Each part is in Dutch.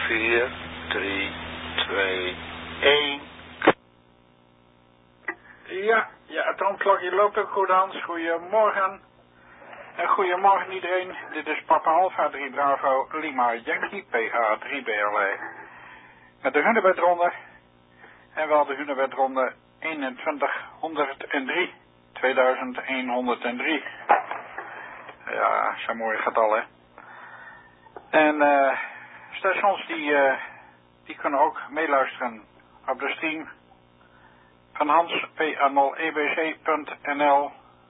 4, 3, 2, 1. Ja, het atoomklokje loopt ook goed, Hans. Goedemorgen. En goedemorgen iedereen. Dit is Papa Alpha 3 Bravo Lima Yankee PA 3 BLE. Met de Hunebedronde. En wel de Hunebedronde 2103. 2103. Ja, zo'n mooie getallen. En stations die kunnen ook meeluisteren op de stream van hanspa0ebc.nl.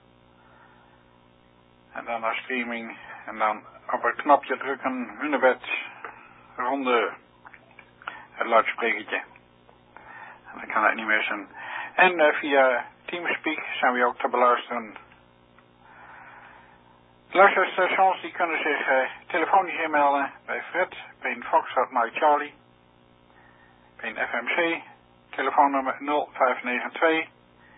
En dan naar streaming. En dan op het knopje drukken, Hunebed, ronde, het luidsprekertje. En dan kan het niet missen. En via Teamspeak zijn we ook te beluisteren. Luisterstations die kunnen zich telefonisch inmelden bij Fred, bij een Foxtrot Mike Charlie, bij een FMC, telefoonnummer 0592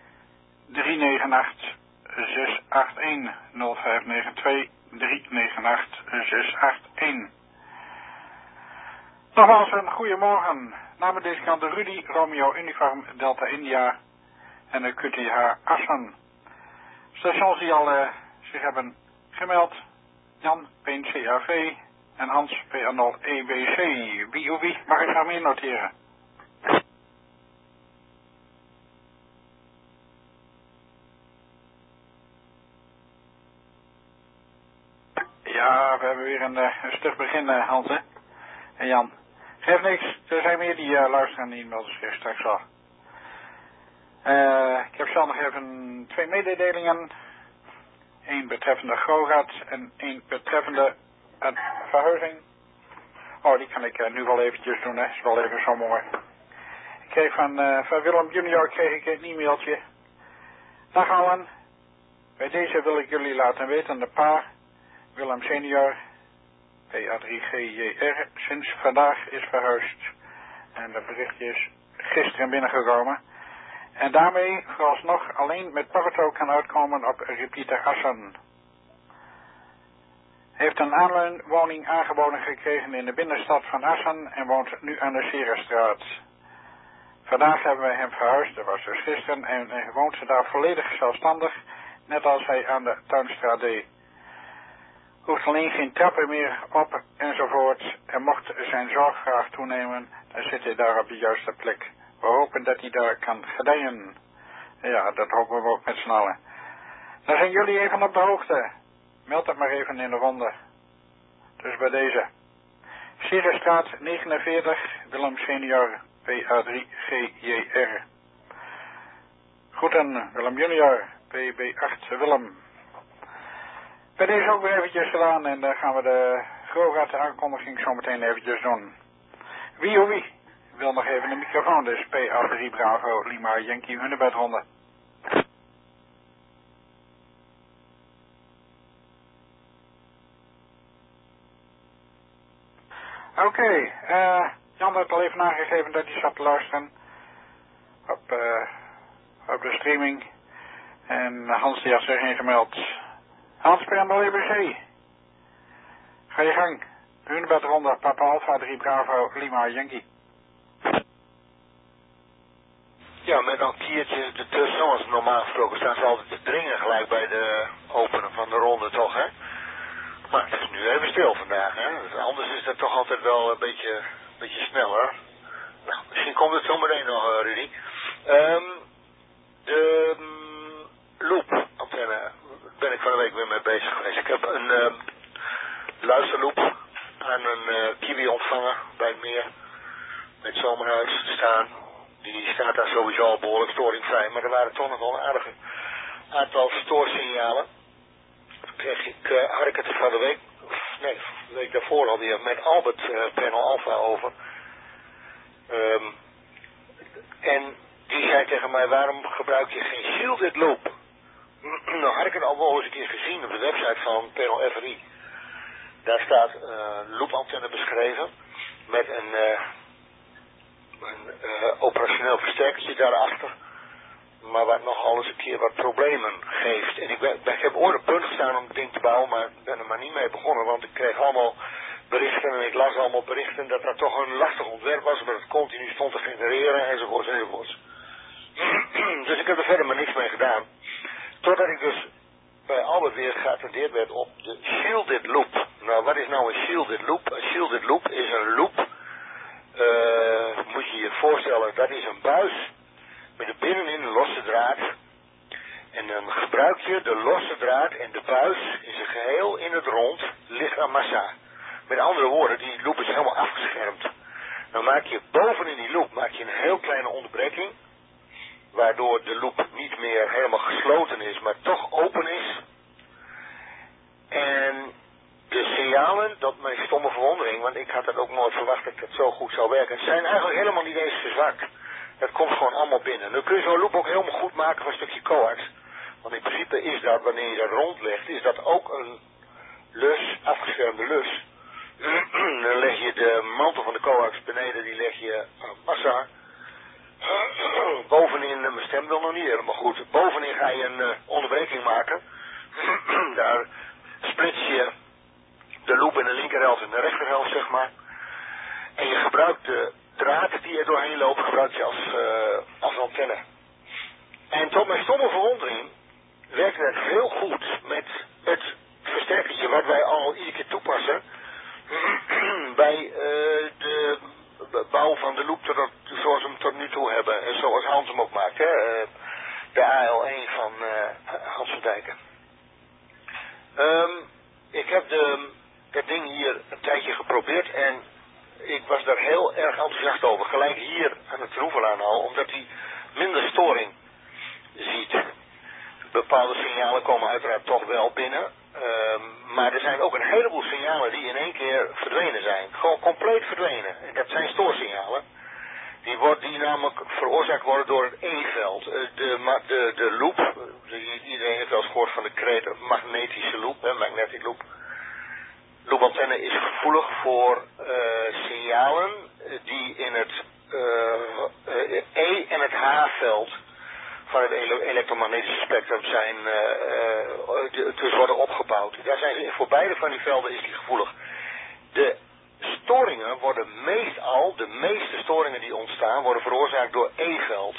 398 681 0592 398 681. Nogmaals een goedemorgen. Namens deze kant de Rudy, Romeo Uniform Delta India en de QTH Assen. Stations die al zich hebben gemeld: Jan, PNCAV en Hans, PA0EBC. Wie mag ik nog meer noteren? Ja, we hebben weer een stug begin, Hans, hè? En Jan. Geef niks, er zijn meer die luisteren die melden zich straks al. Ik heb zelf nog even 2 mededelingen. 1 betreffende Grogat en 1 betreffende verhuizing. Oh, die kan ik nu wel eventjes doen, hè. Is wel even zo mooi. Ik kreeg van Willem junior kreeg ik een e-mailtje. Dag allen. Bij deze wil ik jullie laten weten, de pa, Willem senior, PA3GJR, sinds vandaag is verhuisd. En dat berichtje is gisteren binnengekomen. En daarmee vooralsnog alleen met Porto kan uitkomen op Repeater Assen. Heeft een aanleunwoning aangeboden gekregen in de binnenstad van Assen en woont nu aan de Serestraat. Vandaag hebben we hem verhuisd, dat was dus gisteren, en hij woont daar volledig zelfstandig, net als hij aan de Tuinstraat deed. Hoeft alleen geen trappen meer op enzovoort, en mocht zijn zorgvraag toenemen, dan zit hij daar op de juiste plek. We hopen dat hij daar kan gedijen. Ja, dat hopen we ook met z'n allen. Dan zijn jullie even op de hoogte. Meld het maar even in de ronde. Dus bij deze. Sierenstraat 49, Willem senior, PA3GJR. Groeten, Willem junior, PB8 Willem. Bij deze ook weer eventjes gedaan en dan gaan we de Grogat aankondiging zo meteen eventjes doen. Wie wil nog even de microfoon, dus PA3 Bravo Lima Yankee Hunebedronde. Oké, Jan had al even aangegeven dat hij zat te luisteren op de streaming. En Hans die had zich ingemeld. Hans PA0EBC. Ga je gang. Hunebedronde, Papa Alpha 3 Bravo Lima Yankee. Ja, met een kiertje de stations. Normaal gesproken staan ze altijd te dringen gelijk bij de openen van de ronde, toch, hè? Maar het is nu even stil vandaag, hè? Dus anders is dat toch altijd wel een beetje sneller. Nou, misschien komt het zometeen nog, Rudy. De loop antenne ben ik van de week weer mee bezig geweest. Ik heb een luisterloop aan een Kiwi ontvanger bij het meer. Met het zomerhuis staan. Die staat daar sowieso al behoorlijk storingvrij, maar er waren toch nog wel een aardige aantal stoorsignalen. Had ik het er van de week, de week daarvoor alweer met Albert Panel Alpha over. En die zei tegen mij, waarom gebruik je geen shielded loop? Nou had ik het al wel eens een keer gezien op de website van Panel FRI. Daar staat loopantenne beschreven met een operationeel versterkertje daarachter, maar wat nogal eens een keer wat problemen geeft. En ik heb ooit op punt gestaan om het ding te bouwen, maar ben er maar niet mee begonnen, want ik kreeg allemaal berichten en ik las allemaal berichten dat dat toch een lastig ontwerp was, omdat het continu stond te genereren enzovoorts enzovoorts. Dus ik heb er verder maar niks mee gedaan. Totdat ik dus bij Albert weer geattendeerd werd op de shielded loop. Nou, wat is nou een shielded loop? Een shielded loop is een loop, moet je je voorstellen, dat is een buis met een binnenin een losse draad. En dan gebruik je de losse draad en de buis in zijn geheel in het rond ligt aan massa. Met andere woorden, die loop is helemaal afgeschermd. Dan maak je bovenin die loop maak je een heel kleine onderbreking, waardoor de loop niet meer helemaal gesloten is, maar toch open is. En de signalen, dat mijn stomme verwondering, want ik had dat ook nooit verwacht dat het zo goed zou werken, zijn eigenlijk helemaal niet eens verzwakt. Dat komt gewoon allemaal binnen. Dan kun je zo'n loop ook helemaal goed maken van een stukje coax. Want in principe is dat, wanneer je dat rondlegt, is dat ook een lus, afgeschermde lus. Dan leg je de mantel van de coax beneden, die leg je aan massa. Bovenin, mijn stem wil nog niet helemaal goed. Bovenin ga je een onderbreking maken. Daar splits je de loop in de linkerhelft en de rechterhelft, zeg maar. En je gebruikt de draad die er doorheen loopt, gebruik je als antenne. En tot mijn stomme verwondering werkt het heel goed met het versterkertje wat wij al iedere keer toepassen bij de bouw van de loop zoals we hem tot nu toe hebben. En zoals Hans hem ook maakt, hè? De AL1 van Hans van Dijken. Ik heb dat ding hier een tijdje geprobeerd en ik was daar heel erg enthousiast over. Gelijk hier aan het Roevelaan al, omdat hij minder storing ziet. Bepaalde signalen komen uiteraard toch wel binnen. Maar er zijn ook een heleboel signalen die in één keer verdwenen zijn. Gewoon compleet verdwenen. En dat zijn stoorsignalen. Die namelijk veroorzaakt worden door het E-veld. De loop, iedereen heeft wel eens gehoord van de kreet magnetische loop, magnetic loop. Loopantenne is gevoelig voor signalen die in het E- en het H-veld van het elektromagnetische spectrum zijn, dus worden opgebouwd. Voor beide van die velden is die gevoelig. De storingen worden de meeste storingen die ontstaan, worden veroorzaakt door E-veld.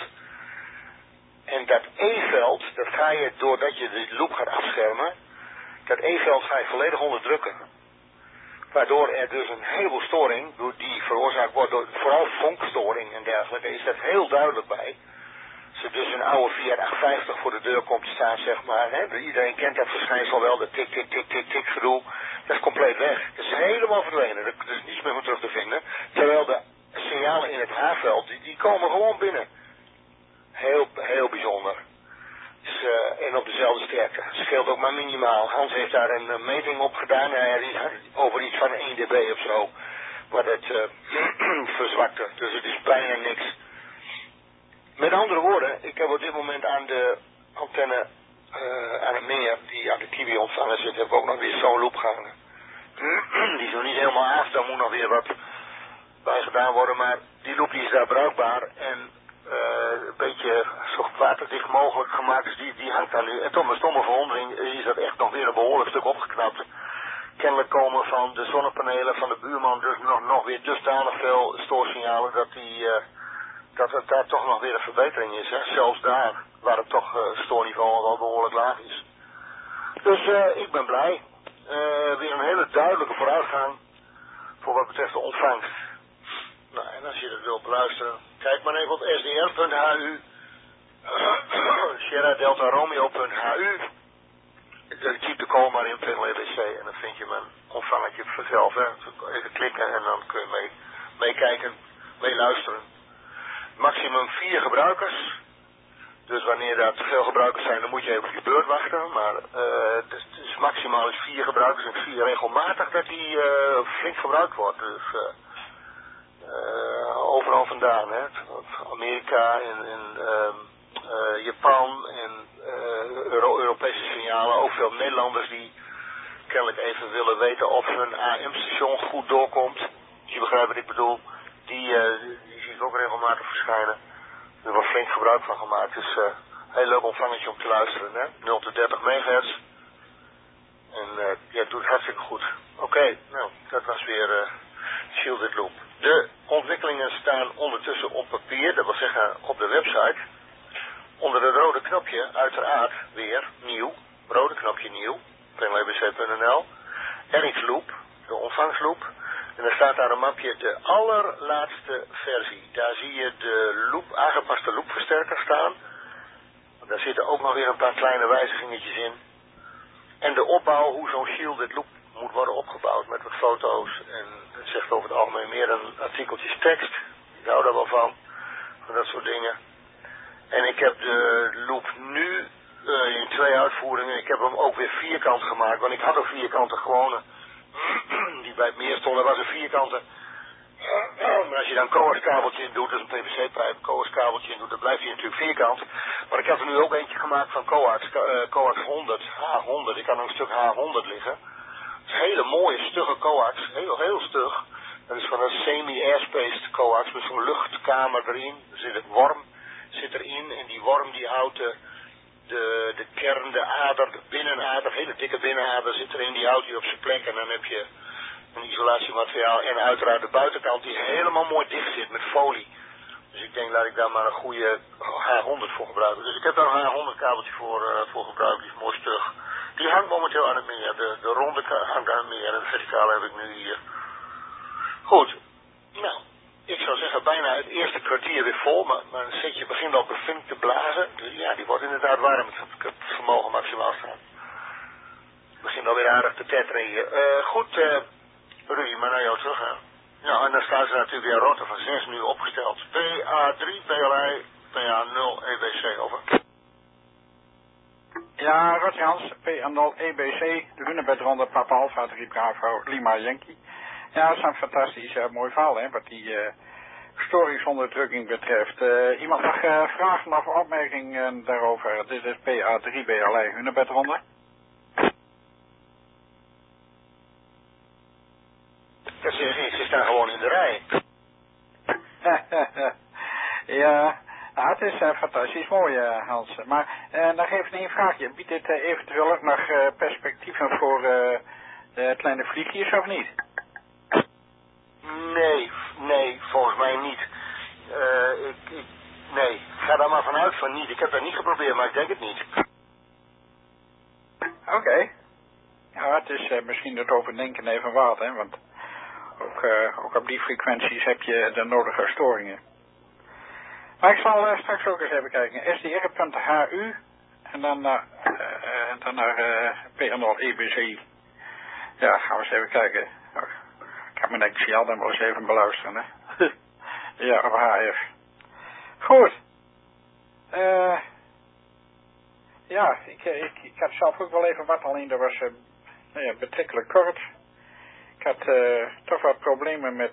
En dat E-veld, dat ga je, doordat je de loop gaat afschermen, dat E-veld ga je volledig onderdrukken. Waardoor er dus een heleboel storing, die veroorzaakt wordt door vooral vonkstoring en dergelijke, is dat heel duidelijk bij. Als er dus een oude Fiat 850 voor de deur komt te staan, zeg maar, hè, iedereen kent dat verschijnsel wel, de tik, tik, tik, tik, tik gedoe, dat is compleet weg. Dat is helemaal verdwenen, er is niets meer van terug te vinden. Terwijl de signalen in het H-veld, die komen gewoon binnen. Heel bijzonder. Dus, en op dezelfde sterkte. Het scheelt ook maar minimaal. Hans heeft daar een meting op gedaan, over iets van 1 dB of zo, wat het verzwakte. Dus het is bijna niks. Met andere woorden, ik heb op dit moment aan de antenne aan het meer, die aan de Kiwi ontvangen zit, heb ik ook nog weer zo'n loop gehangen. Die is nog niet helemaal af, daar moet nog weer wat bij gedaan worden, maar die loop die is daar bruikbaar en een beetje zo waterdicht mogelijk gemaakt, dus die hangt daar nu. En tot mijn stomme verwondering is dat echt nog weer een behoorlijk stuk opgeknapt. Kennelijk komen van de zonnepanelen van de buurman dus nog weer dusdanig veel stoorsignalen dat het daar toch nog weer een verbetering is. Hè? Zelfs daar, waar het toch stoorniveau al wel behoorlijk laag is. Dus ik ben blij. Weer een hele duidelijke vooruitgang voor wat betreft de ontvangst. Nou, en als je dat wilt beluisteren, kijk maar even op sdr.hu, Sierra Delta Romeo.hu. Typ de call maar in PLDC en dan vind je mijn ontvangertje vanzelf. Hè. Even klikken en dan kun je meekijken, meeluisteren. Maximum 4 gebruikers. Dus wanneer daar te veel gebruikers zijn, dan moet je even op je beurt wachten. Maar het is maximaal 4 gebruikers en 4 regelmatig dat die flink gebruikt wordt. Dus overal vandaan. Hè. Amerika en Japan en Europese signalen. Ook veel Nederlanders die kennelijk even willen weten of hun AM-station goed doorkomt. Je begrijpt wat ik bedoel. Die zie ik ook regelmatig verschijnen. Er wordt flink gebruik van gemaakt. Dus heel leuk ontvangertje om te luisteren. Hè? 0 tot 30 megahertz. En ja, het doet hartstikke goed. Oké, nou, dat was weer Shielded Loop. De ontwikkelingen staan ondertussen op papier, dat wil zeggen op de website. Onder het rode knopje, uiteraard, weer nieuw. Rode knopje nieuw, PrenLabC.nl. RX Loop, de ontvangstloop. En dan staat daar een mapje, de allerlaatste versie. Daar zie je de loop, aangepaste loopversterker staan. Daar zitten ook nog weer een paar kleine wijzigingetjes in. En de opbouw, hoe zo'n shielded loop moet worden opgebouwd met wat foto's. En het zegt over het algemeen meer dan artikeltjes tekst. Ik hou daar wel van dat soort dingen. En ik heb de loop nu in 2 uitvoeringen. Ik heb hem ook weer vierkant gemaakt, want ik had ook vierkante gewone die bij het meer stonden. Dat was een vierkante. Maar als je dan coax kabeltje in doet, dat is een PVC-pijp, coax kabeltje in doet, dan blijft hij natuurlijk vierkant. Maar ik heb er nu ook eentje gemaakt van coax 100, H100. Ik had een stuk H100 liggen. Het is een hele mooie, stugge coax, heel stug. Dat is van een semi-airspaced coax met zo'n luchtkamer erin. Er zit een worm erin en die worm die houdt de kern, de ader, de binnenader, hele dikke binnenader zit erin, die houdt hij op zijn plek en dan heb je een isolatiemateriaal en uiteraard de buitenkant die helemaal mooi dicht zit met folie. Dus ik denk dat ik daar maar een goede H100 voor gebruik. Dus ik heb daar een H100 kabeltje voor gebruikt, die is mooi stug. Die hangt momenteel aan het meer, de ronde hangt aan het meer en de verticale heb ik nu hier. Goed, nou, ik zou zeggen bijna het eerste kwartier weer vol, maar een setje begint al flink te blazen. Dus ja, die wordt inderdaad warm, ik heb het vermogen maximaal staan. Het begint alweer aardig te tetteren hier. Goed, Rudy, maar naar jou terug hè. Nou, en dan staan ze natuurlijk weer rotor van 6 nu opgesteld. PA3, PLI, PA0, EBC, over. Ja, Rotjans, PA0, EBC, de Hunebedronde, Papa Alpha 3 Bravo, Lima Yankee. Ja, dat is een fantastisch mooi verhaal, hè, wat die storingsonderdrukking betreft. Iemand nog vragen of opmerkingen daarover? Dit is PA3 BLI Hunebedronde. Dat zeg ik, ze staan gewoon in de rij. Ja, nou, het is fantastisch mooi, Hans. Maar nog even één vraagje. Biedt dit eventueel ook nog perspectieven voor de kleine vliegjes of niet? Nee, volgens mij niet. Nee, ik ga daar maar vanuit van niet. Ik heb dat niet geprobeerd, maar ik denk het niet. Oké. Ja, het is misschien het overdenken even waard, hè, want ook op die frequenties heb je de nodige storingen. Maar ik zal straks ook eens even kijken. SDR.HU en dan naar P0 EBC. Ja, gaan we eens even kijken. Ik ga mijn XL dan wel eens even beluisteren, hè. Ja, op HF. Goed. Ja, ik had zelf ook wel even wat, alleen dat was betrekkelijk kort. Ik had toch wat problemen met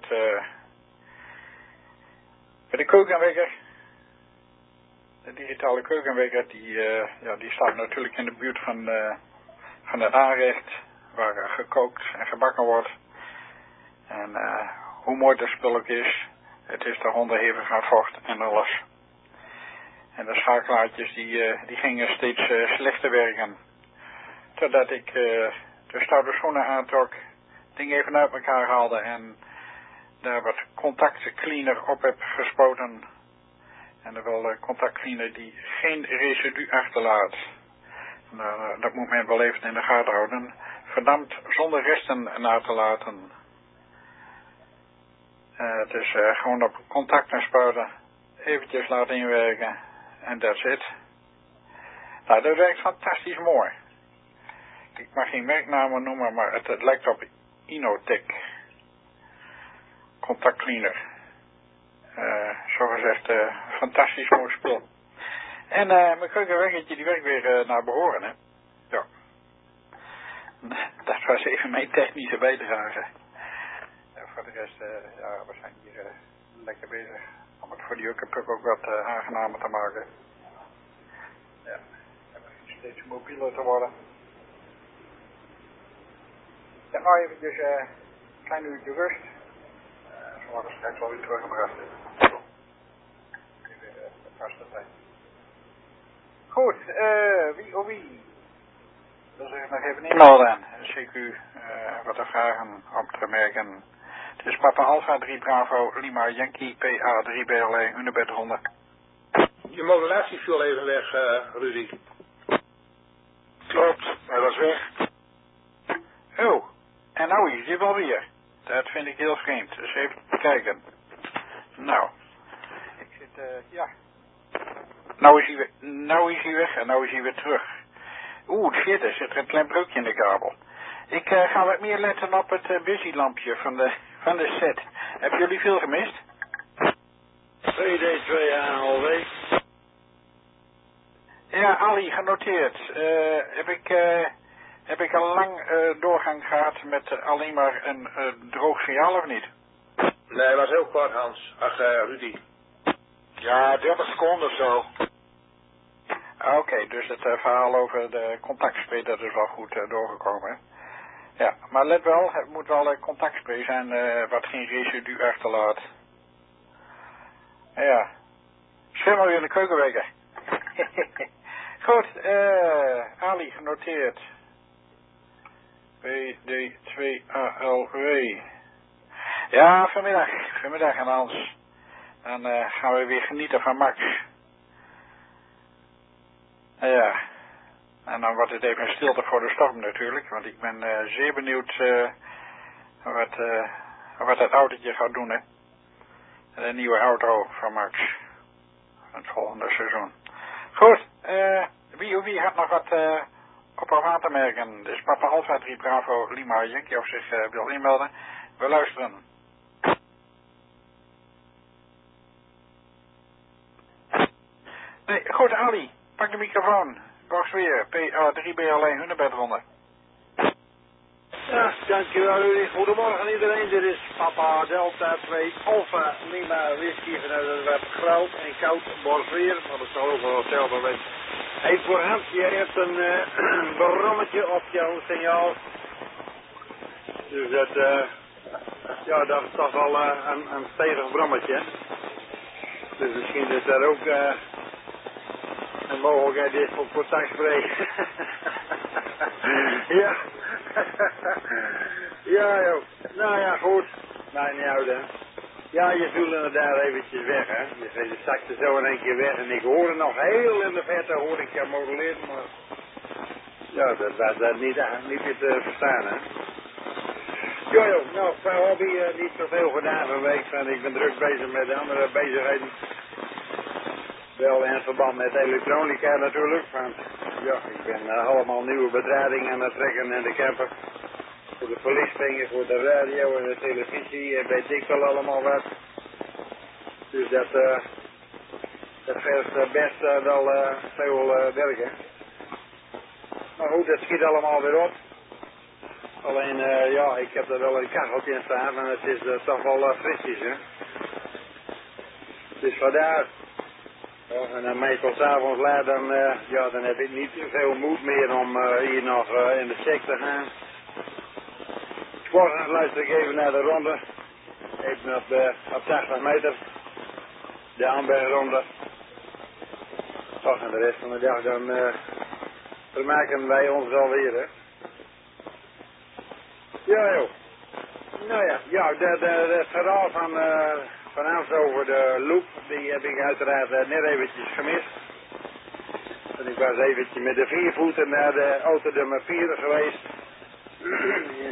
de keukenwekker. De digitale keukenwekker, die staat natuurlijk in de buurt van het aanrecht, waar gekookt en gebakken wordt. En hoe mooi dat spul ook is, het is toch onderhevig aan vocht en alles. En de schakelaartjes die gingen steeds slechter werken. Totdat ik de stoute schoenen aantrok, ding even uit elkaar haalde en daar wat contactcleaner op heb gespoten. En dan wel contactcleaner die geen residu achterlaat. Nou, dat moet men wel even in de gaten houden. Verdampt zonder resten na te laten. Dus gewoon op contact en spuiten. Eventjes laten inwerken. En that's it. Nou, dat werkt fantastisch mooi. Ik mag geen merknamen noemen, maar het lijkt op Inotec. Contact cleaner. Zo gezegd, fantastisch mooi spul. En mijn keukenweggetje die werkt weer naar behoren, hè. Ja. Dat was even mijn technische bijdrage. Voor de rest, ja, we zijn hier lekker bezig om het voor die Ukkenpuk ook wat aangenamer te maken. Ja, en steeds mobieler te worden. Ja, nou eventjes een klein uurtje rust. Zo worden we straks wel weer teruggebracht. Even de vaste tijd. Goed, wie. wil zich nog even inmelden. CQ, wat er vragen op te merken. Het is Papa Alpha 3 Bravo Lima Yankee PA 3 BLE Unibed 100. Je modulatie viel even weg, Rudy. Klopt, hij was weg. Oh, en nou is hij wel weer. Dat vind ik heel vreemd. Dus even kijken. Nou, ik zit, ja. Nou is hij weg en nou is hij weer terug. Shit, er zit een klein breukje in de kabel. Ik ga wat meer letten op het busy-lampje van de set. Hebben jullie veel gemist? VD2ALW. Ja, Ali, genoteerd. Heb ik al lang doorgang gehad met alleen maar een droog signaal of niet? Nee, dat was heel kort, Hans. Ach, Rudy. Ja, 30 seconden of zo. Oké, dus het verhaal over de contactspray, dat is wel goed doorgekomen, hè? Ja, maar let wel, het moet wel contactspray zijn wat geen residu achterlaat. Ja, schimmel weer in de keukenweker. Goed, Ali, genoteerd. PD2ALW. Ja, vanmiddag en Hans. Dan gaan we weer genieten van Max. Ja, en dan wordt het even een stilte voor de storm natuurlijk, want ik ben zeer benieuwd wat dat autootje gaat doen, hè. De nieuwe auto van Max. Het volgende seizoen. Goed, wie had nog wat op of aan te merken? Dus Papa Alpha 3 Bravo Lima Yankee of zich wil inmelden. We luisteren. Nee, goed Ali, pak de microfoon. Box weer, PA3BLE Hunebed ronde. Ja, dankjewel Rudy. Goedemorgen iedereen. Dit is Papa Delta 2 Alpha Lima Whisky vanuit het web groot en koud Borveer. Want het zal ook wel hetzelfde weten. Hey, voor Hans, je hebt een brommetje op jouw signaal. Dus dat, dat is toch wel een stevig brommetje. Dus misschien is daar ook een mogelijkheid is voor contactspray. Ja. Ja, joh. Nou ja, goed. Maakt niet uit, hè. Ja, je viel inderdaad eventjes weg, hè. Je zakte zo in één keer weg en ik hoorde nog heel in de verte, hoorde ik jou moduleren, maar... Ja, dat niet meer te verstaan, hè. Ja, joh. Nou, qua hobby niet zoveel gedaan van week. Ik ben druk bezig met andere bezigheden. Wel in verband met elektronica natuurlijk, want ja, ik ben allemaal nieuwe bedradingen aan het trekken in de camper. Voor de verlichtingen, voor de radio en de televisie en weet ik wel allemaal wat. Dus dat vergt best wel veel werken. Maar goed, dat schiet allemaal weer op. Alleen, ik heb er wel een kacheltje in staan en het is toch wel frisjes, hè. Dus vandaar. En dan meestal s'avonds laat, dan heb ik niet veel moed meer om hier nog in de check te gaan. Morgen luister ik even naar de ronde. Even op 80 meter. De Ambergronde. En de rest van de dag dan vermaken wij ons alweer, hè. Ja, joh. Nou ja, het verhaal van Hans over de loop, die heb ik uiteraard net eventjes gemist. En ik was eventjes met de viervoeten naar de auto de Mapieren geweest. En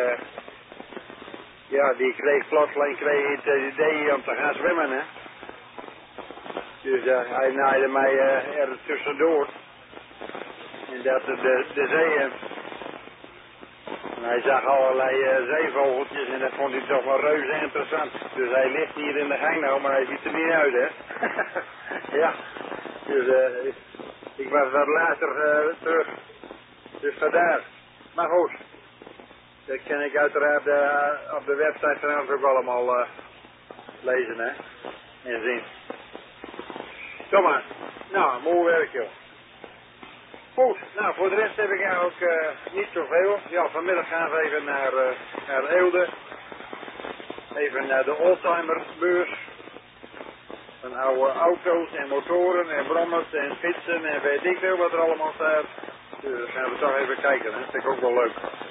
die kreeg plotseling het idee om te gaan zwemmen, hè. Dus hij naaide mij er tussendoor. En dat de zee in. En hij zag allerlei zeevogeltjes en dat vond hij toch wel reuze interessant. Dus hij ligt hier in de gang nou, maar hij ziet er niet uit, hè. Ja, dus ik was wat later terug. Dus vandaar. Maar goed, dat kan ik uiteraard op de website trouwens ook allemaal lezen, hè. En zien. Kom maar. Nou, mooi werk, joh. Goed, nou voor de rest heb ik eigenlijk niet zoveel. Ja, vanmiddag gaan we even naar Eelde. Even naar de oldtimerbeurs. Van oude auto's en motoren en brommers en fietsen en weet ik veel wat er allemaal staat. Dus dan gaan we toch even kijken, hè. Dat vind ik ook wel leuk.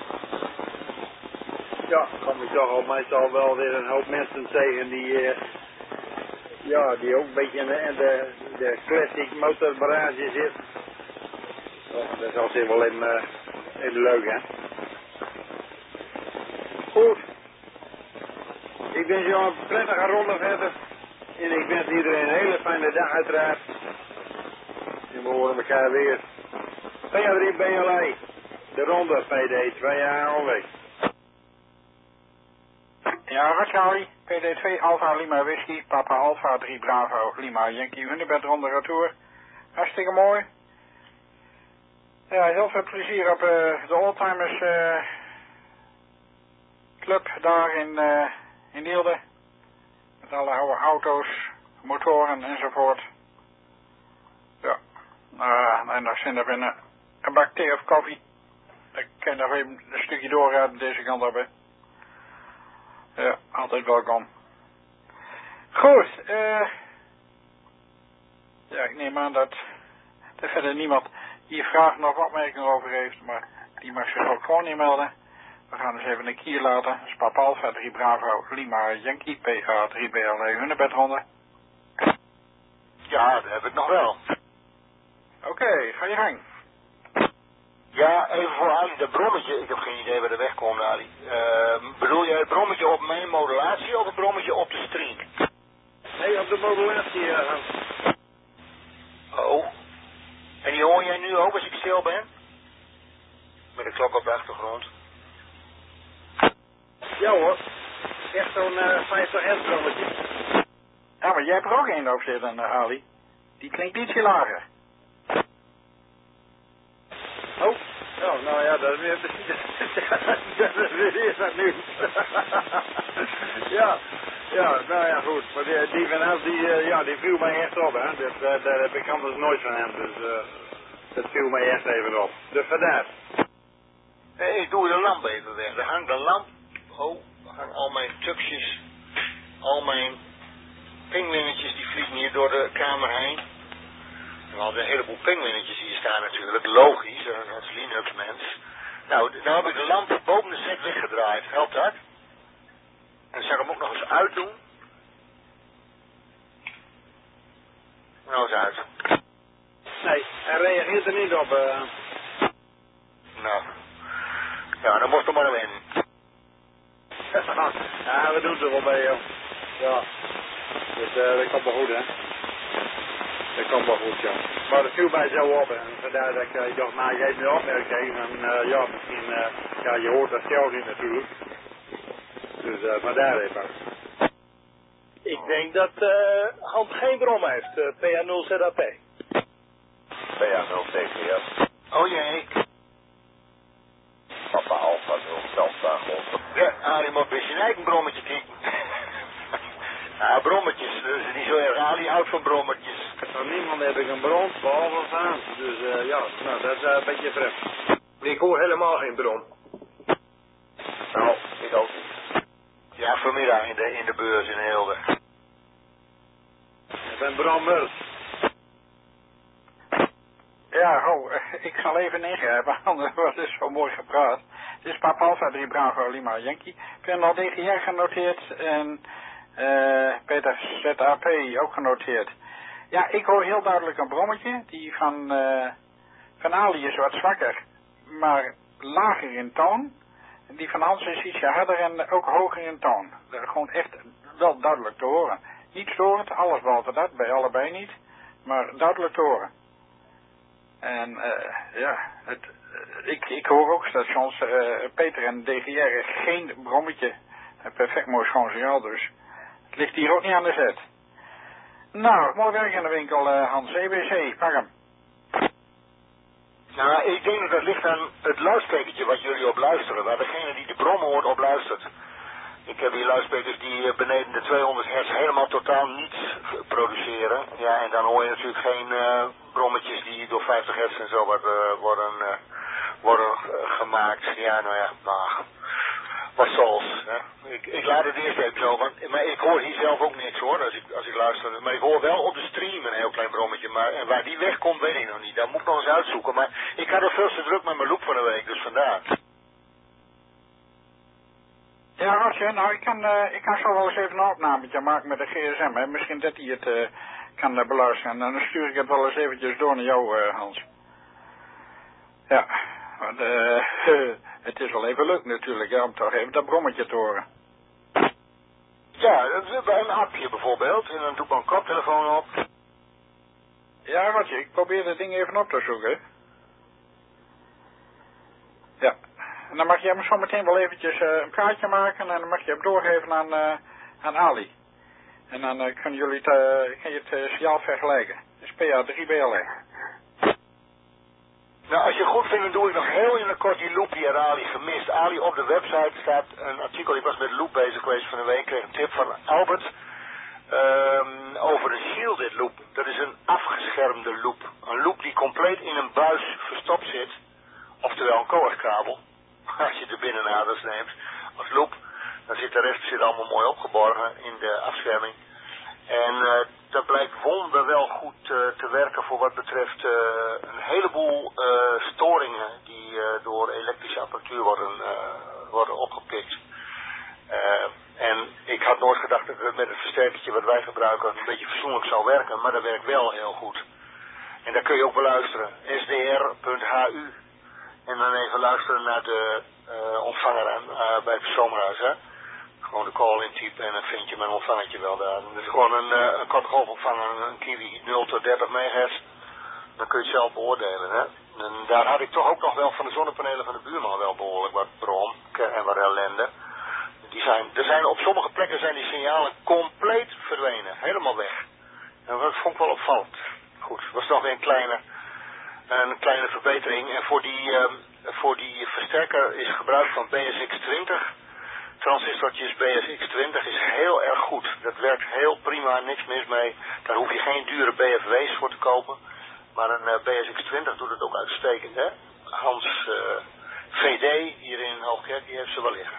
Ja, dan kom ik toch al meestal wel weer een hoop mensen tegen die, die ook een beetje in de classic motorbarrage zit. Oh, dat is altijd wel even leuk, hè. Goed. Ik wens jou een prettige ronde verder. En ik wens iedereen een hele fijne dag uiteraard. En we horen elkaar weer. PA3 BLA. De ronde PD 2 AOW. Ja, Charlie. PD2 Alpha Lima Whisky, Papa Alpha 3 Bravo Lima Yankee Hunebed ronde retour. Hartstikke mooi. Ja, heel veel plezier op de Oldtimers club daar in Nielde. Met alle oude auto's, motoren enzovoort. Ja, en nog zin er binnen een bak thee of koffie. Ik kan nog even een stukje doorrijden deze kant op. Hè. Ja, altijd welkom. Goed, ja, ik neem aan dat er verder niemand hier vragen of opmerkingen over heeft, maar die mag zich ook gewoon inmelden. We gaan eens even een kier laten. Dat is Papa Alpha 3 Bravo Lima Yankee PA 3 BLA Hunebedronde. Ja, dat heb ik nog wel. Oké, ga je gang. Ja, even voor Ali, dat brommetje, ik heb geen idee waar de weg komt, Ali. Bedoel jij het brommetje op mijn modulatie of het brommetje op de string? Nee, op de modulatie. Oh. En die hoor jij nu ook als ik stil ben? Met de klok op de achtergrond. Ja hoor. Echt zo'n 50 hertz brommetje. Ja, maar jij hebt er ook één op zitten, Ali. Die klinkt ietsje lager. Oh, nou ja, dat is weer eerst wat nieuws. ja, nou ja, goed. Maar die van hem, die viel mij echt op, hè. Daar heb ik anders nooit van hem, dus dat viel mij echt even op. Dus vandaar. Ik doe de lamp even weg. Er hangt de lamp. Oh, er hangen al mijn tukjes, al mijn pinguïnnetjes, die vliegen hier door de kamer heen. We hadden een heleboel pinguïnnetjes hier staan natuurlijk, logisch, als Linux mens. Nou heb ik de lamp boven de set weggedraaid, helpt dat? En dan zal ik hem ook nog eens uitdoen. Nou eens uit. Nee, hij reageert er niet op. Nou, ja, dan moest er maar in. Ja, we doen het er wel bij, joh. Ja, dus dat komt wel goed, hè. Dat komt wel goed, ja. Maar dat viel mij zo op, en vandaar dat ik dacht, nou, jij hebt nu opmerking, en misschien, je hoort dat zelf niet natuurlijk. Dus, maar daar even. Ik denk dat Hans geen brom heeft, PA0 ZAP. PA0 TGS. Oh jee. Papa Alpha 0 Delta Golf. Ja, Ali moet een beetje een eigen brommetje kijken. Ja, brommetjes, dat is niet zo erg. Ali houdt van brommetjes. Van niemand heb ik een bron, behalve van Hans. Dus nou, dat is een beetje vreemd. Ik hoor helemaal geen brom. Nou, ik ook niet. Ja, vanmiddag in de beurs in Heelde. Ik ben brommer. Ja, ik zal even ingrijpen, anders wordt het zo mooi gepraat. Het is Papa Alpha 3 Bravo Lima Yankee. Ik heb al DGR genoteerd en Peter ZAP ook genoteerd. Ja, ik hoor heel duidelijk een brommetje. Die van Ali is wat zwakker, maar lager in toon. Die van Hans is ietsje harder en ook hoger in toon. Dat is gewoon echt wel duidelijk te horen. Niet storend, alles behalve dat, bij allebei niet, maar duidelijk te horen. En ik hoor ook stations, Peter en DGR, geen brommetje. Perfect mooi schoon signaal dus. Het ligt hier ook niet aan de zet. Nou, mooi werk in de winkel, Hans. EBC, pak hem. Nou, ik denk dat het ligt aan het luidsprekentje wat jullie op luisteren, waar degene die de brommen hoort op luistert. Ik heb hier luidsprekers die beneden de 200 hertz helemaal totaal niets produceren. Ja, en dan hoor je natuurlijk geen brommetjes die door 50 hertz en zo worden gemaakt. Ja, nou ja, maar wat zoals. Hè. Ik ik laat het eerst even zo, maar ik hoor hier zelf ook niks hoor, als ik luister. Maar ik hoor wel op de stream een heel klein brommetje, maar en waar die wegkomt weet ik nog niet. Dat moet ik nog eens uitzoeken, maar ik had er veel te druk met mijn loop van de week, dus vandaar. Ja, Roger, nou ik kan zo wel eens even een opnametje maken met de gsm, hè. Misschien dat hij het kan beluisteren. En dan stuur ik het wel eens eventjes door naar jou, Hans. Ja, want het is wel even leuk natuurlijk, hè, om toch even dat brommetje te horen. Ja, bij een appje bijvoorbeeld, en dan doe ik mijn koptelefoon op. Ja, Roger, ik probeer dat ding even op te zoeken. Ja, en dan mag je hem zo meteen wel eventjes een praatje maken en dan mag je hem doorgeven aan Ali. En dan kunnen jullie kan je het signaal vergelijken. Het is PA3BLE. Nou, als je het goed vindt, dan doe ik nog heel in het kort die loop die Ali gemist. Ali, op de website staat een artikel, ik was met loop bezig geweest van de week, kreeg een tip van Albert over een shielded loop. Dat is een afgeschermde loop. Een loop die compleet in een buis verstopt zit, oftewel een coaxkabel. Als je de binnenaders neemt als loop, dan zit de rest allemaal mooi opgeborgen in de afscherming. En dat blijkt wonderwel goed te werken voor wat betreft een heleboel storingen die door elektrische apparatuur worden opgepikt. En ik had nooit gedacht dat het met het versterkertje wat wij gebruiken een beetje fatsoenlijk zou werken, maar dat werkt wel heel goed. En daar kun je ook beluisteren, sdr.hu. En dan even luisteren naar de ontvanger bij het zomerhuis, hè. Gewoon de call intypen en dan vind je mijn ontvangertje wel daar. Het is gewoon een korte golfontvanger, een Kiwi 0 tot 30 MHz. Dan kun je het zelf beoordelen, hè. En daar had ik toch ook nog wel van de zonnepanelen van de buurman wel behoorlijk wat brom en wat ellende. Er zijn op sommige plekken zijn die signalen compleet verdwenen, helemaal weg. En dat vond ik wel opvallend. Goed, het was nog weer een kleine verbetering. En voor die versterker is gebruik van BSX20. Transistortjes BSX20 is heel erg goed. Dat werkt heel prima, niks mis mee. Daar hoef je geen dure BFW's voor te kopen. Maar een BSX20 doet het ook uitstekend, hè. Hans VD hier in Hoogkerk, die heeft ze wel liggen.